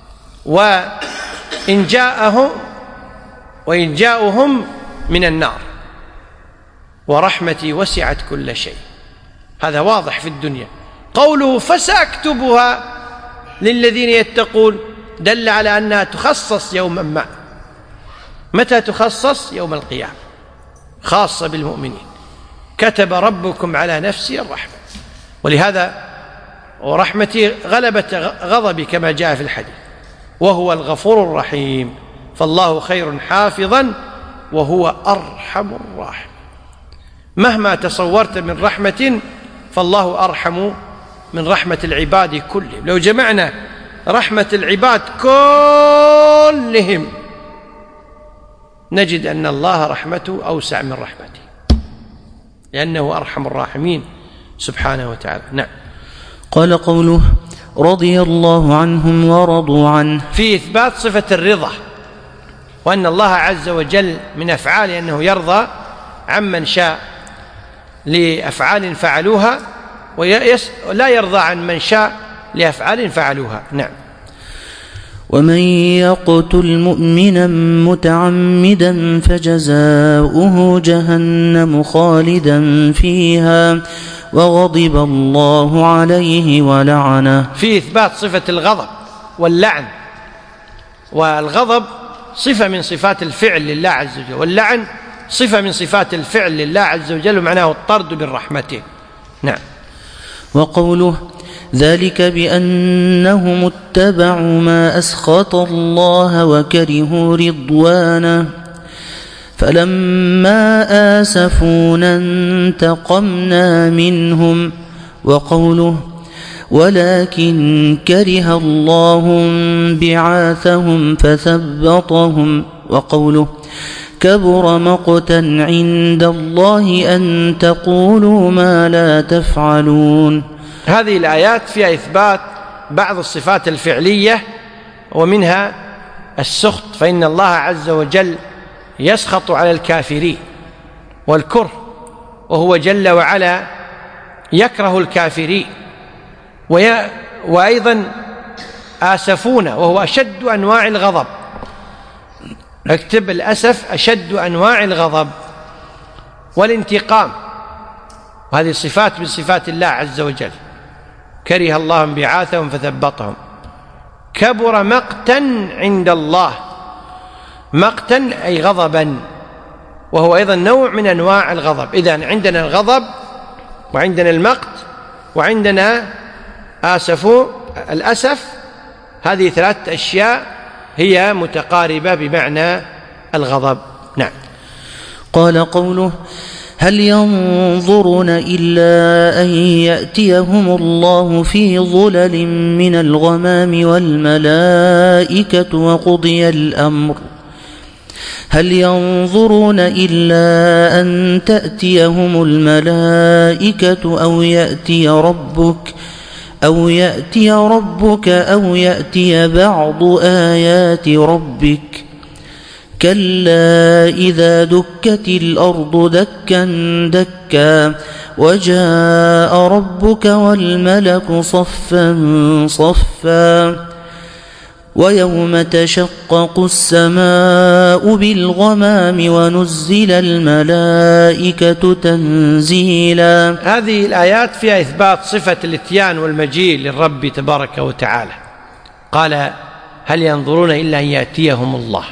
وإنجاؤهم من النار. ورحمتي وسعت كل شيء، هذا واضح في الدنيا. قوله فسأكتبها للذين يتقون دل على أنها تخصص يوما ما. متى تخصص؟ يوم القيامة، خاصة بالمؤمنين. كتب ربكم على نفسه الرحمة، ولهذا ورحمتي غلبت غضبي كما جاء في الحديث. وهو الغفور الرحيم، فالله خير حافظا وهو أرحم الراحم. مهما تصورت من رحمة فالله أرحم من رحمة العباد كلهم. لو جمعنا رحمة العباد كلهم نجد أن الله رحمته أوسع من رحمته، لأنه أرحم الراحمين سبحانه وتعالى. نعم. قال قوله رضي الله عنهم ورضوا عنه، في إثبات صفة الرضا، وأن الله عز وجل من أفعاله أنه يرضى عمن شاء لأفعال فعلوها، ولا يرضى عن من شاء لأفعال فعلوها. نعم. ومن يقتل مؤمنا متعمدا فجزاؤه جهنم خالدا فيها وغضب الله عليه ولعنه. في إثبات صفة الغضب واللعن، والغضب صفة من صفات الفعل لله عز وجل، واللعن صفة من صفات الفعل لله عز وجل، ومعناه الطرد من رحمته. نعم. وقوله ذلك بأنهم اتبعوا ما أسخط الله وكرهوا رضوانه فلما آسفونا انتقمنا منهم. وقوله ولكن كره الله بعاثهم فثبطهم. وقوله كبر مقتا عند الله أن تقولوا ما لا تفعلون. هذه الآيات فيها إثبات بعض الصفات الفعلية، ومنها السخط، فإن الله عز وجل يسخط على الكافرين، والكره وهو جل وعلا يكره الكافرين، وأيضا آسفون وهو أشد أنواع الغضب. اكتب الأسف أشد أنواع الغضب والانتقام، وهذه صفات من صفات الله عز وجل. كره الله انبعاثهم فثبطهم. كبر مقتا عند الله، مقتا أي غضبا، وهو أيضا نوع من أنواع الغضب. إذن عندنا الغضب وعندنا المقت وعندنا الأسف. هذه ثلاثة أشياء هي متقاربة بمعنى الغضب. نعم. قال قوله هل ينظرون إلا أن يأتيهم الله في ظلل من الغمام والملائكة وقضي الأمر. هل ينظرون إلا أن تأتيهم الملائكة أو يأتي ربك أو يأتي بعض آيات ربك. كلا إذا دكت الأرض دكا دكا وجاء ربك والملك صفا صفا ويوم تشقق السماء بالغمام ونزل الملائكة تنزيلا. هذه الآيات فيها إثبات صفة الإتيان والمجيء للرب تبارك وتعالى. قال هل ينظرون إلا أن يأتيهم الله،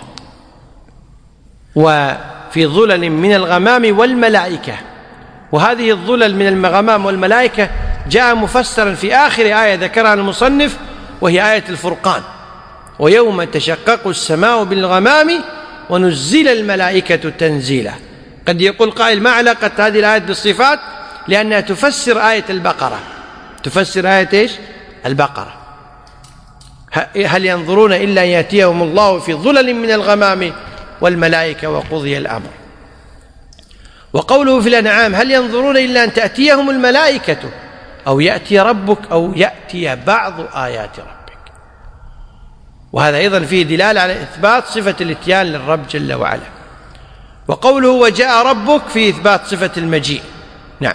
وفي ظلل من الغمام والملائكة. وهذه الظلل من الغمام والملائكة جاء مفسرا في آخر آية ذكرها المصنف، وهي آية الفرقان: ويوم تشقق السماء بالغمام ونزل الملائكة تنزيلا. قد يقول قائل ما علاقة هذه الآية بالصفات؟ لأنها تفسر آية البقرة. تفسر آية إيش؟ البقرة. هل ينظرون إلا أن يأتيهم الله في ظلل من الغمام والملائكة وقضي الأمر. وقوله في الأنعام هل ينظرون إلا أن تأتيهم الملائكة أو يأتي ربك أو يأتي بعض آيات ربك. وهذا أيضا فيه دلالة على إثبات صفة الإتيان للرب جل وعلا. وقوله وجاء ربك فيه إثبات صفة المجيء. نعم.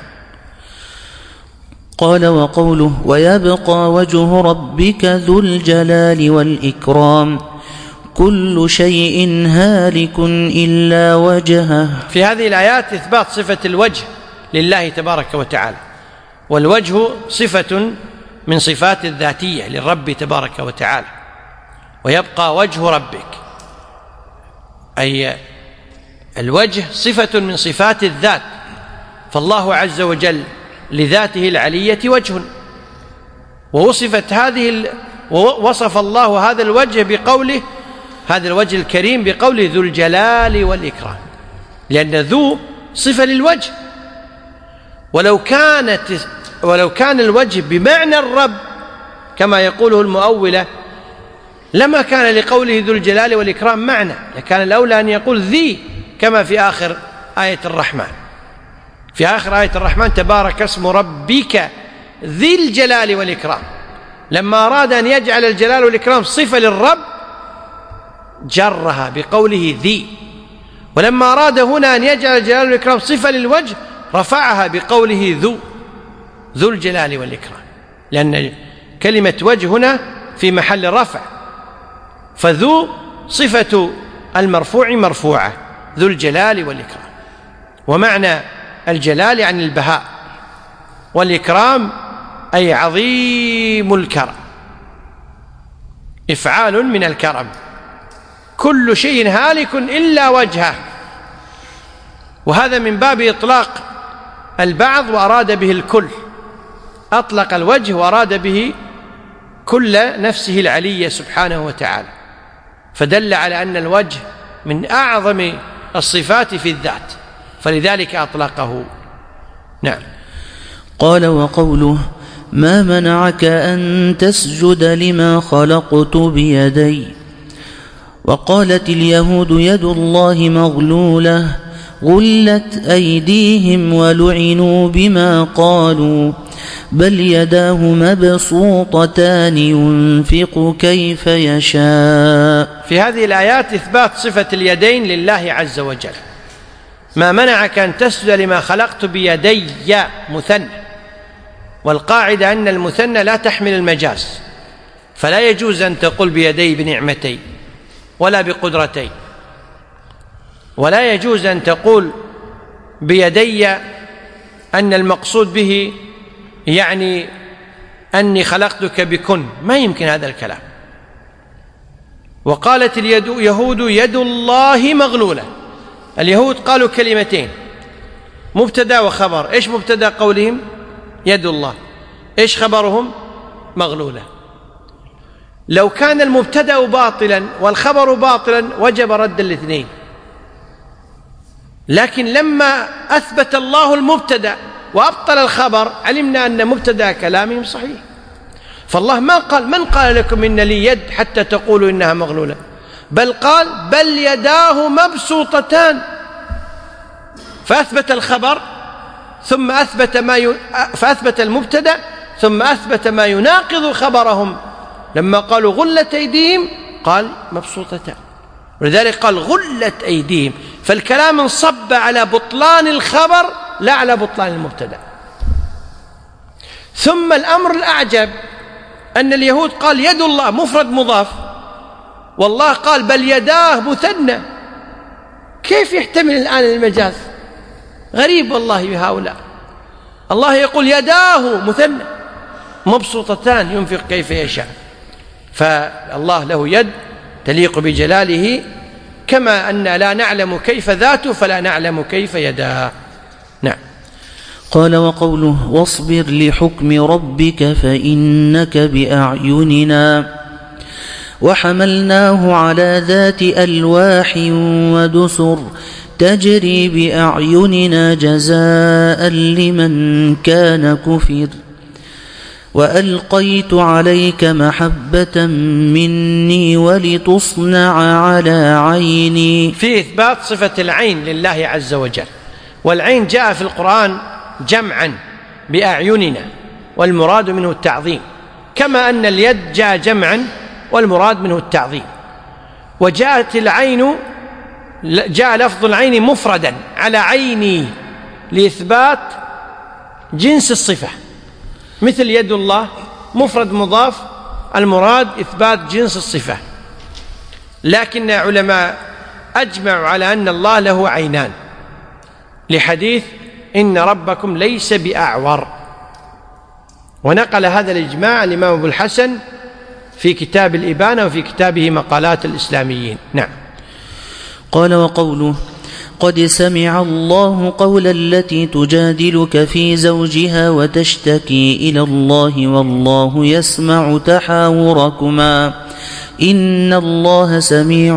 قال وقوله ويبقى وجه ربك ذو الجلال والإكرام كل شيء هالك إلا وجهه. في هذه الآيات إثبات صفة الوجه لله تبارك وتعالى، والوجه صفة من صفات الذاتية للرب تبارك وتعالى. ويبقى وجه ربك، أي الوجه صفة من صفات الذات، فالله عز وجل لذاته العلية وجه، ووصف الله هذا الوجه بقوله، هذا الوجه الكريم بقوله ذو الجلال والإكرام، لأن ذو صفة للوجه. ولو كان الوجه بمعنى الرب كما يقوله المؤولة لما كان لقوله ذو الجلال والإكرام معنى، لكان الأولى أن يقول ذي، كما في آخر آية الرحمن. في آخر آية الرحمن تبارك اسم ربك ذي الجلال والإكرام. لما أراد أن يجعل الجلال والإكرام صفة للرب جرها بقوله ذي، ولما أراد هنا أن يجعل الجلال والإكرام صفة للوجه رفعها بقوله ذو الجلال والإكرام، لأن كلمة وجه هنا في محل رفع، فذو صفة المرفوع مرفوعة، ذو الجلال والإكرام. ومعنى الجلال يعني البهاء، والإكرام أي عظيم الكرم، إفعال من الكرم. كل شيء هالك إلا وجهه، وهذا من باب إطلاق البعض وأراد به الكل، أطلق الوجه وأراد به كل نفسه العلية سبحانه وتعالى، فدل على أن الوجه من أعظم الصفات في الذات، فلذلك أطلقه. نعم. قال: وقوله: ما منعك أن تسجد لما خلقت بيدي. وقالت اليهود يد الله مغلولة غلت أيديهم ولعنوا بما قالوا بل يداه مبسوطتان ينفق كيف يشاء. في هذه الآيات إثبات صفة اليدين لله عز وجل. ما منعك أن تسجد لما خلقت بيدي مثنى، والقاعدة أن المثنى لا تحمل المجاز، فلا يجوز أن تقول بيدي بنعمتي ولا بقدرتي، ولا يجوز أن تقول بيدي أن المقصود به يعني أني خلقتك بكن، ما يمكن هذا الكلام. وقالت اليهود يد الله مغلولة. اليهود قالوا كلمتين، مبتدا وخبر. إيش مبتدا قولهم؟ يد الله. إيش خبرهم؟ مغلولة. لو كان المبتدا باطلا والخبر باطلا وجب رد الاثنين، لكن لما أثبت الله المبتدا وأبطل الخبر علمنا أن مبتدا كلامهم صحيح. فالله ما قال من قال لكم إن لي يد حتى تقولوا إنها مغلولة، بل قال بل يداه مبسوطتان، فأثبت الخبر ثم فأثبت المبتدا ثم أثبت ما يناقض خبرهم. لما قالوا غلت أيديهم قال مبسوطتان، ولذلك قال غلت أيديهم، فالكلام انصب على بطلان الخبر لا على بطلان المبتدا. ثم الأمر الأعجب أن اليهود قال يد الله مفرد مضاف، والله قال بل يداه مثنى. كيف يحتمل الآن المجاز؟ غريب والله بهؤلاء. الله يقول يداه مثنى مبسوطتان ينفق كيف يشاء، فالله له يد تليق بجلاله، كما أن لا نعلم كيف ذاته فلا نعلم كيف يداه. نعم. قال: وقوله واصبر لحكم ربك فإنك بأعيننا وحملناه على ذات ألواح ودسر تجري بأعيننا جزاء لمن كان كفر وألقيت عليك محبة مني ولتصنع على عيني. في إثبات صفة العين لله عز وجل، والعين جاء في القرآن جمعا بأعيننا والمراد منه التعظيم، كما أن اليد جاء جمعا والمراد منه التعظيم. وجاءت العين، جاء لفظ العين مفردا على عيني لإثبات جنس الصفة، مثل يد الله مفرد مضاف، المراد إثبات جنس الصفة. لكن علماء أجمعوا على أن الله له عينان لحديث إن ربكم ليس بأعور، ونقل هذا الإجماع الإمام أبو الحسن في كتاب الإبانة وفي كتابه مقالات الإسلاميين. نعم. قال: وقوله قد سمع الله قول التي تجادلك في زوجها وتشتكي إلى الله والله يسمع تحاوركما إن الله سميع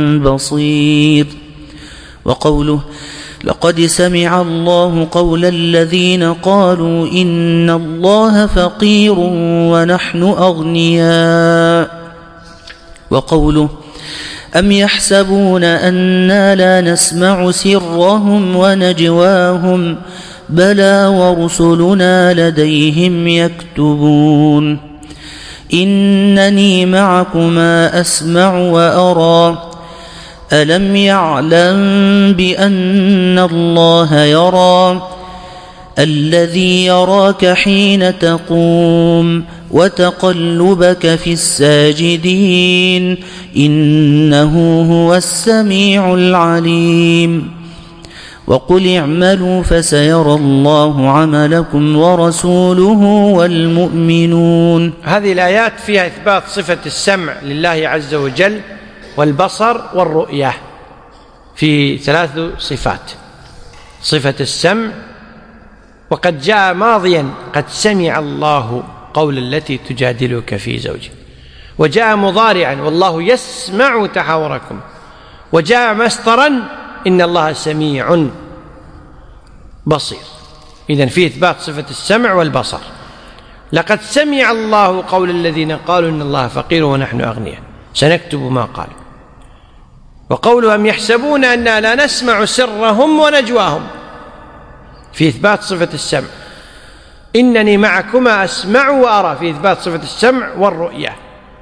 بصير. وقوله لقد سمع الله قول الذين قالوا إن الله فقير ونحن أغنياء. وقوله أم يحسبون أنا لا نسمع سرهم ونجواهم بلى ورسلنا لديهم يكتبون إنني معكما أسمع وأرى ألم يعلم بأن الله يرى الذي يراك حين تقوم وتقلبك في الساجدين إنه هو السميع العليم. وقل اعملوا فسيرى الله عملكم ورسوله والمؤمنون. هذه الآيات فيها إثبات صفة السمع لله عز وجل والبصر والرؤية في 3 صفات. صفة السمع، وقد جاء ماضيا قد سمع الله قول التي تجادلك في زوجها، وجاء مضارعا والله يسمع تحاوركم، وجاء مصدرا إن الله سميع بصير. إذن في إثبات صفة السمع والبصر. لقد سمع الله قول الذين قالوا إن الله فقير ونحن أغنياء سنكتب ما قالوا. وقولوا أم يحسبون أننا لا نسمع سرهم ونجواهم، في إثبات صفة السمع. إنني معكما أسمع وأرى، في إثبات صفة السمع والرؤية.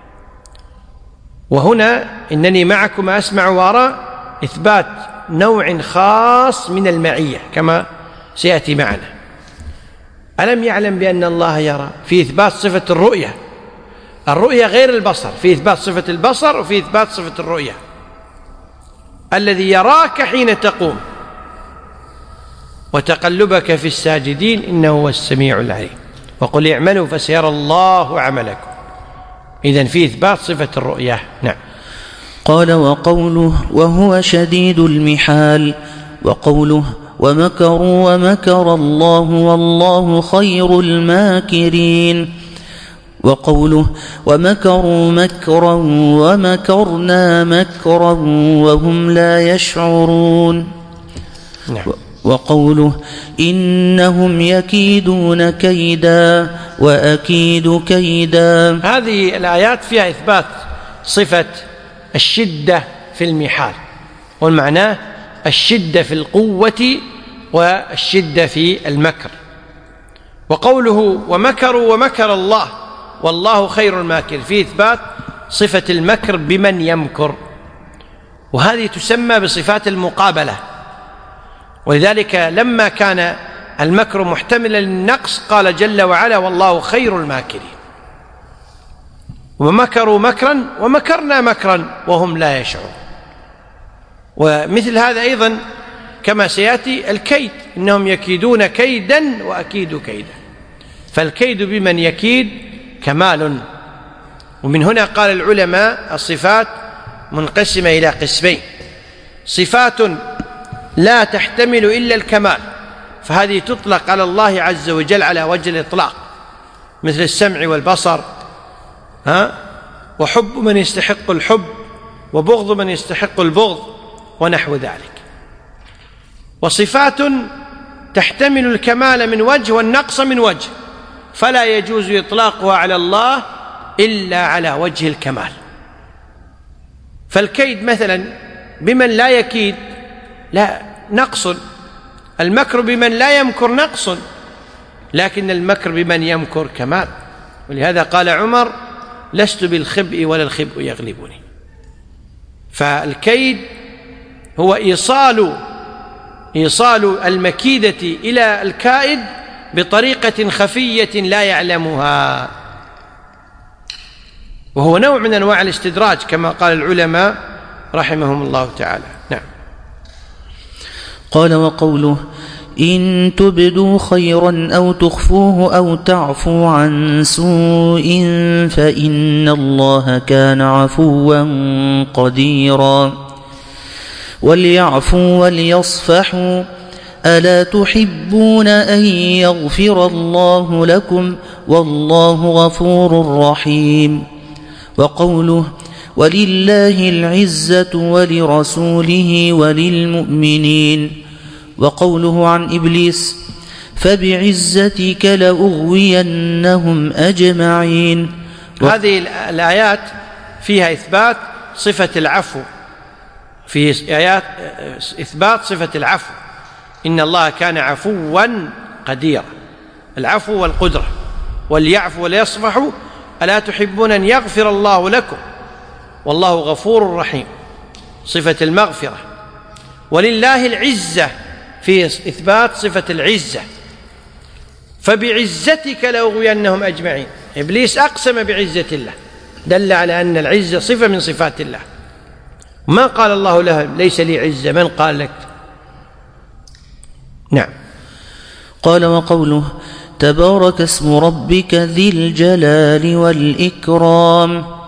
وهنا إنني معكما أسمع وأرى إثبات نوع خاص من المعية كما سيأتي معنا. ألم يعلم بأن الله يرى، في إثبات صفة الرؤية. الرؤية غير البصر، في إثبات صفة البصر وفي إثبات صفة الرؤية. الذي يراك حين تقوم وتقلبك في الساجدين إنه هو السميع العليم، وقل اعملوا فسيرى الله عملكم. إذن في إثبات صفة الرؤية. نعم. قال وقوله وهو شديد المحال، وقوله ومكروا ومكر الله والله خير الماكرين، وقوله ومكروا مكرا ومكرنا مكرا وهم لا يشعرون. نعم. وقوله إنهم يكيدون كيدا وأكيد كيدا. هذه الآيات فيها إثبات صفة الشدة في المحال، والمعنى الشدة في القوة والشدة في المكر. وقوله ومكروا ومكر الله والله خير الماكر، في إثبات صفة المكر بمن يمكر، وهذه تسمى بصفات المقابلة. ولذلك لما كان المكر محتملا للنقص قال جل وعلا والله خير الماكرين. ومكروا مكرا ومكرنا مكرا وهم لا يشعرون. ومثل هذا أيضا كما سيأتي الكيد، إنهم يكيدون كيدا وأكيد كيدا، فالكيد بمن يكيد كمال. ومن هنا قال العلماء الصفات منقسمة إلى قسمين: صفات لا تحتمل إلا الكمال، فهذه تطلق على الله عز وجل على وجه الإطلاق، مثل السمع والبصر، وحب من يستحق الحب وبغض من يستحق البغض ونحو ذلك. وصفات تحتمل الكمال من وجه والنقص من وجه، فلا يجوز إطلاقها على الله إلا على وجه الكمال. فالكيد مثلا بمن لا يكيد لا نقص، المكر بمن لا يمكر نقص، لكن المكر بمن يمكر كمال. ولهذا قال عمر لست بالخبء ولا الخبء يغلبني. فالكيد هو إيصال المكيدة إلى الكائد بطريقة خفية لا يعلمها، وهو نوع من أنواع الاستدراج كما قال العلماء رحمهم الله تعالى. نعم. قال وقوله إن تبدوا خيرا أو تخفوه أو تعفوا عن سوء فإن الله كان عفوا قديرا. وليعفوا وليصفحوا ألا تحبون أن يغفر الله لكم والله غفور رحيم. وقوله ولله العزة ولرسوله وللمؤمنين. وقوله عن إبليس فبعزتك لأغوينهم أجمعين. هذه الآيات فيها إثبات صفة العفو، في آيات إثبات صفة العفو، إن الله كان عفوا قديرا، العفو والقدرة. وليعفوا وليصفحوا ألا تحبون أن يغفر الله لكم والله غفور رحيم، صفة المغفرة. ولله العزة، في إثبات صفة العزة. فبعزتك لأغوينهم أجمعين، إبليس أقسم بعزة الله، دل على أن العزة صفة من صفات الله. ما قال الله له ليس لي عزة، من قال لك؟ نعم. قال وقوله تبارك اسم ربك ذي الجلال والإكرام.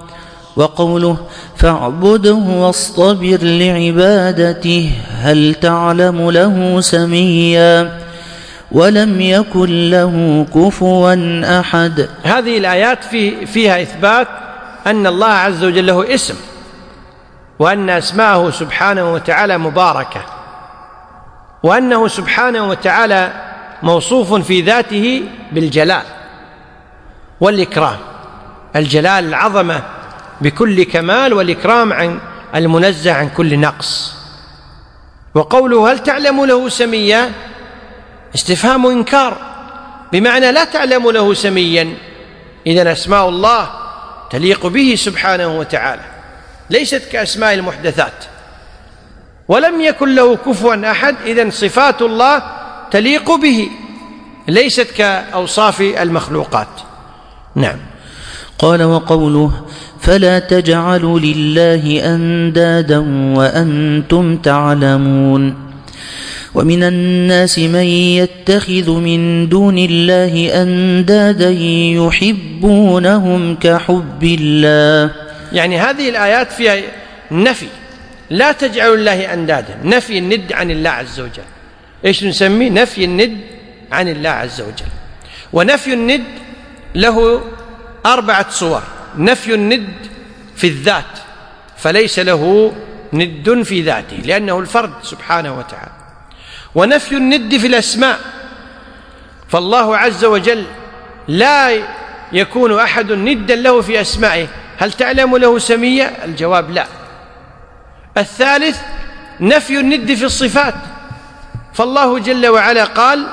وقوله فاعبده واصطبر لعبادته هل تعلم له سميا ولم يكن له كفوا أحد. هذه الآيات فيها إثبات أن الله عز وجل له اسم، وأن أسماءه سبحانه وتعالى مباركة، وأنه سبحانه وتعالى موصوف في ذاته بالجلال والإكرام، الجلال العظمة بكل كمال، والإكرام عن المنزه عن كل نقص. وقوله هل تعلم له سميا استفهام إنكار، بمعنى لا تعلم له سميا، إذن أسماء الله تليق به سبحانه وتعالى، ليست كأسماء المحدثات. ولم يكن له كفوا أحد، إذن صفات الله تليق به، ليست كأوصاف المخلوقات. نعم. قال وقوله فلا تجعلوا لله أندادا وأنتم تعلمون. ومن الناس من يتخذ من دون الله أندادا يحبونهم كحب الله. يعني هذه الآيات فيها نفي، لا تجعلوا الله أندادا، نفي الند عن الله عز وجل. إيش نسميه؟ نفي الند عن الله عز وجل. ونفي الند له 4 صور. نفي الند في الذات، فليس له ند في ذاته لأنه الفرد سبحانه وتعالى. ونفي الند في الأسماء، فالله عز وجل لا يكون أحد ندا له في أسمائه. هل تعلم له سميا؟ الجواب لا. الثالث نفي الند في الصفات، فالله جل وعلا قال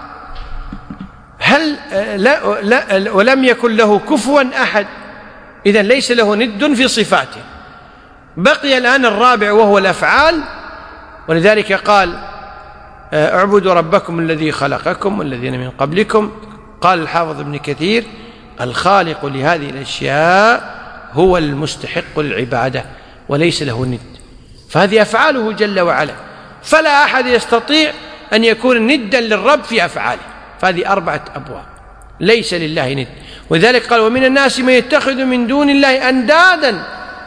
ولم يكن له كفوا أحد، إذن ليس له ند في صفاته. بقي الآن الرابع وهو الأفعال، ولذلك قال اعبدوا ربكم الذي خلقكم والذين من قبلكم. قال الحافظ ابن كثير الخالق لهذه الأشياء هو المستحق للعبادة وليس له ند، فهذه أفعاله جل وعلا، فلا أحد يستطيع أن يكون ندا للرب في أفعاله. فهذه 4 أبواب، ليس لله ند. ولذلك قال ومن الناس من يتخذ من دون الله أندادا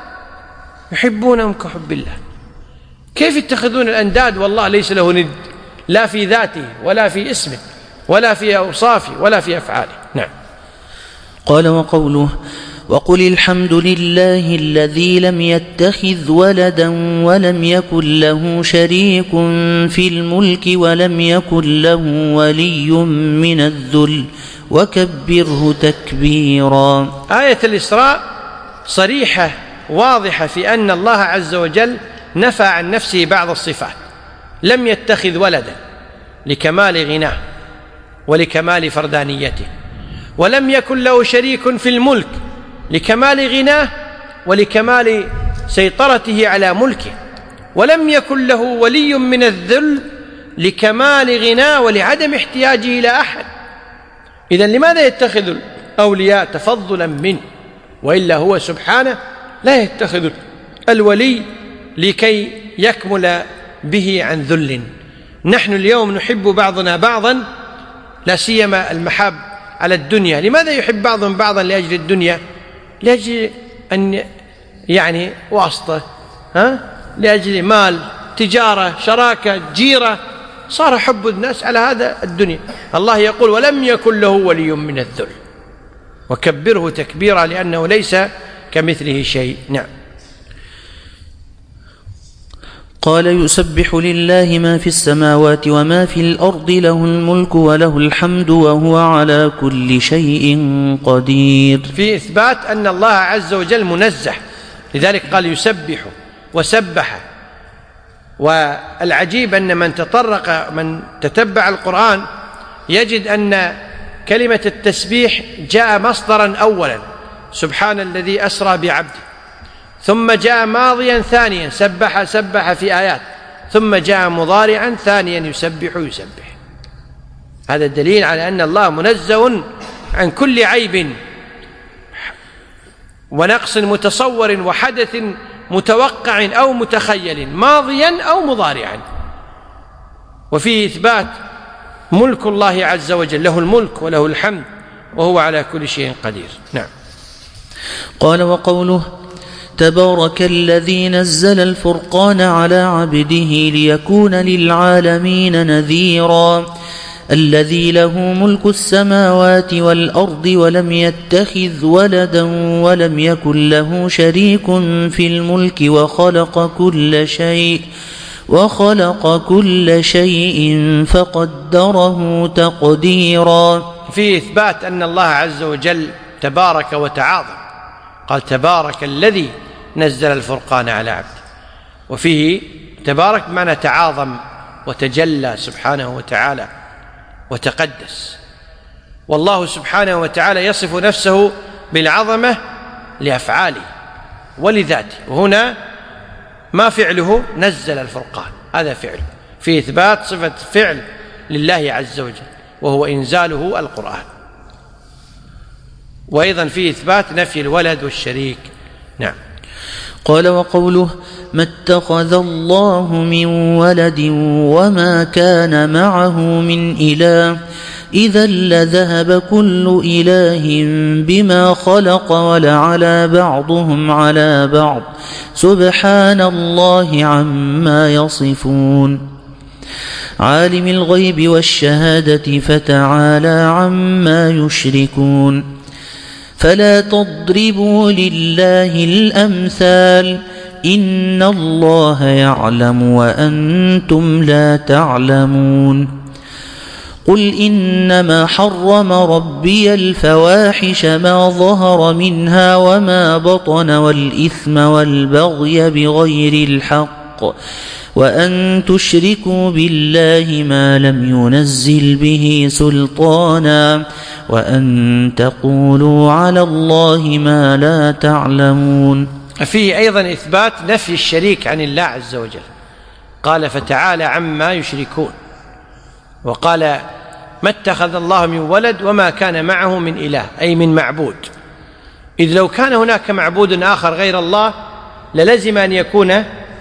يحبونهم كحب الله. كيف يتخذون الأنداد والله ليس له ند، لا في ذاته ولا في اسمه ولا في أوصافه ولا في أفعاله. نعم. قال وقوله وقل الحمد لله الذي لم يتخذ ولدا ولم يكن له شريك في الملك ولم يكن له ولي من الذل وكبره تكبيرا. آية الإسراء صريحة واضحة في أن الله عز وجل نفى عن نفسه بعض الصفات. لم يتخذ ولدا لكمال غناه ولكمال فردانيته، ولم يكن له شريك في الملك لكمال غناه ولكمال سيطرته على ملكه، ولم يكن له ولي من الذل لكمال غناه ولعدم احتياجه إلى أحد. إذن لماذا يتخذ الأولياء تفضلا منه؟ وإلا هو سبحانه لا يتخذ الولي لكي يكمل به عن ذل. نحن اليوم نحب بعضنا بعضا، لا سيما المحاب على الدنيا. لماذا يحب بعضهم بعضا لأجل الدنيا؟ لأجل أن يعني واسطة، لأجل مال، تجارة، شراكة، جيرة، صار حب الناس على هذا الدنيا. الله يقول ولم يكن له ولي من الذل وكبره تكبيرا لأنه ليس كمثله شيء. نعم. قال يسبح لله ما في السماوات وما في الأرض له الملك وله الحمد وهو على كل شيء قدير. في إثبات أن الله عز وجل منزه، لذلك قال يسبح وسبح. والعجيب أن من تتبع القرآن يجد أن كلمة التسبيح جاء مصدرا أولا سبحان الذي أسرى بعبده، ثم جاء ماضيا ثانيا سبح في آيات، ثم جاء مضارعا ثانيا يسبح. هذا الدليل على أن الله منزه عن كل عيب ونقص متصور وحدث متوقع أو متخيل ماضيا أو مضارعا. وفيه إثبات ملك الله عز وجل، له الملك وله الحمد وهو على كل شيء قدير. نعم. قال وقوله تبارك الذي نزل الفرقان على عبده ليكون للعالمين نذيرا الذي له ملك السماوات والأرض ولم يتخذ ولدا ولم يكن له شريك في الملك وخلق كل شيء فقدره تقديرا. في إثبات أن الله عز وجل تبارك وتعاظم، قال تبارك الذي نزل الفرقان على عبده، وفيه تبارك بمعنى تعاظم وتجلى سبحانه وتعالى وتقدس. والله سبحانه وتعالى يصف نفسه بالعظمة لأفعاله ولذاته، وهنا ما فعله نزل الفرقان، هذا فعله، في إثبات صفة فعل لله عز وجل وهو إنزاله القرآن، وأيضا في إثبات نفي الولد والشريك. نعم. قال وقوله ما اتخذ الله من ولد وما كان معه من إله إذا لذهب كل إله بما خلق ولعلى بعضهم على بعض سبحان الله عما يصفون. عالم الغيب والشهادة فتعالى عما يشركون. فلا تضربوا لله الأمثال إن الله يعلم وأنتم لا تعلمون. قل إنما حرم ربي الفواحش ما ظهر منها وما بطن والإثم والبغي بغير الحق وأن تشركوا بالله ما لم ينزل به سلطانا وأن تقولوا على الله ما لا تعلمون. فيه أيضا إثبات نفي الشريك عن الله عز وجل، قال فتعالى عما يشركون، وقال ما اتخذ الله من ولد وما كان معه من إله أي من معبود، إذ لو كان هناك معبود آخر غير الله للزم أن يكون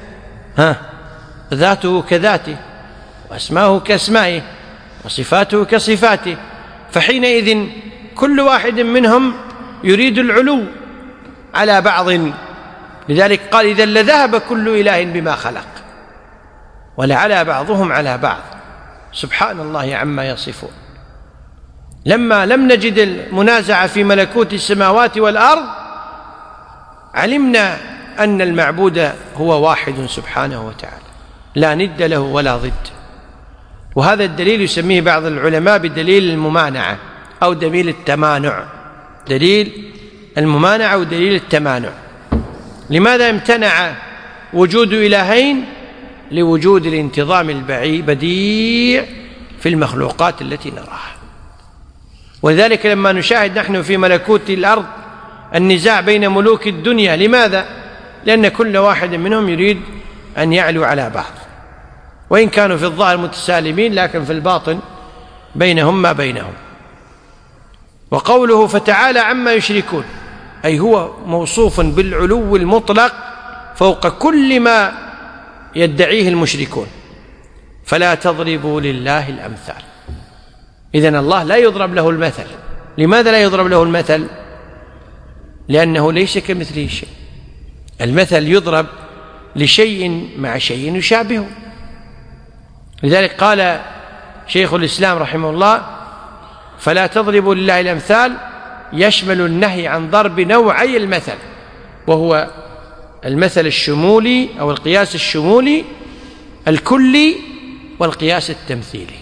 ذاته كذاته وأسماؤه كأسمائه وصفاته كصفاته، فحينئذ كل واحد منهم يريد العلو على بعض، لذلك قال إذا لذهب كل إله بما خلق ولعلى بعضهم على بعض سبحان الله عما يصفون. لما لم نجد المنازعة في ملكوت السماوات والأرض علمنا أن المعبود هو واحد سبحانه وتعالى لا ند له ولا ضد، وهذا الدليل يسميه بعض العلماء بدليل الممانعة أو دليل التمانع، دليل الممانعة ودليل التمانع. لماذا امتنع وجود إلهين؟ لوجود الانتظام البديع في المخلوقات التي نراها. وذلك لما نشاهد نحن في ملكوت الأرض النزاع بين ملوك الدنيا، لماذا؟ لأن كل واحد منهم يريد أن يعلو على بعض، وإن كانوا في الظاهر متسالمين لكن في الباطن بينهم ما بينهم. وقوله فتعالى عما يشركون أي هو موصوف بالعلو المطلق فوق كل ما يدعيه المشركون. فلا تضربوا لله الأمثال، إذن الله لا يضرب له المثل. لماذا لا يضرب له المثل؟ لأنه ليس كمثله شيء. المثل يضرب لشيء مع شيء يشابهه. لذلك قال شيخ الإسلام رحمه الله فلا تضربوا لله الأمثال يشمل النهي عن ضرب نوعي المثل، وهو المثل الشمولي أو القياس الشمولي الكلي والقياس التمثيلي.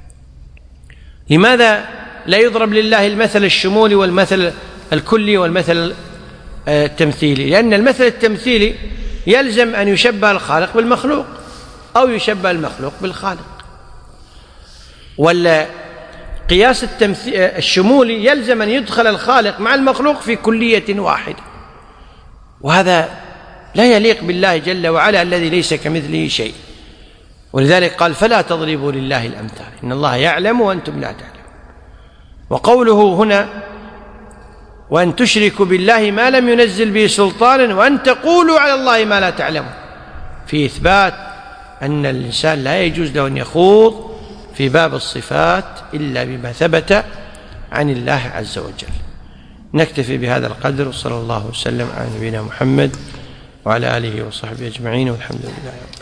لماذا لا يضرب لله المثل الشمولي والمثل الكلي والمثل التمثيلي؟ لأن المثل التمثيلي يلزم أن يشبه الخالق بالمخلوق أو يشبه المخلوق بالخالق، والقياس الشمولي يلزم أن يدخل الخالق مع المخلوق في كلية واحدة، وهذا لا يليق بالله جل وعلا الذي ليس كمثله شيء. ولذلك قال فلا تضربوا لله الأمثال إن الله يعلم وأنتم لا تعلمون. وقوله هنا وأن تشركوا بالله ما لم ينزل به سلطانا وأن تقولوا على الله ما لا تعلمون، في إثبات أن الإنسان لا يجوز له أن يخوض في باب الصفات إلا بما ثبت عن الله عز وجل. نكتفي بهذا القدر، وصلى الله وسلم على نبينا محمد وعلى آله وصحبه أجمعين، والحمد لله.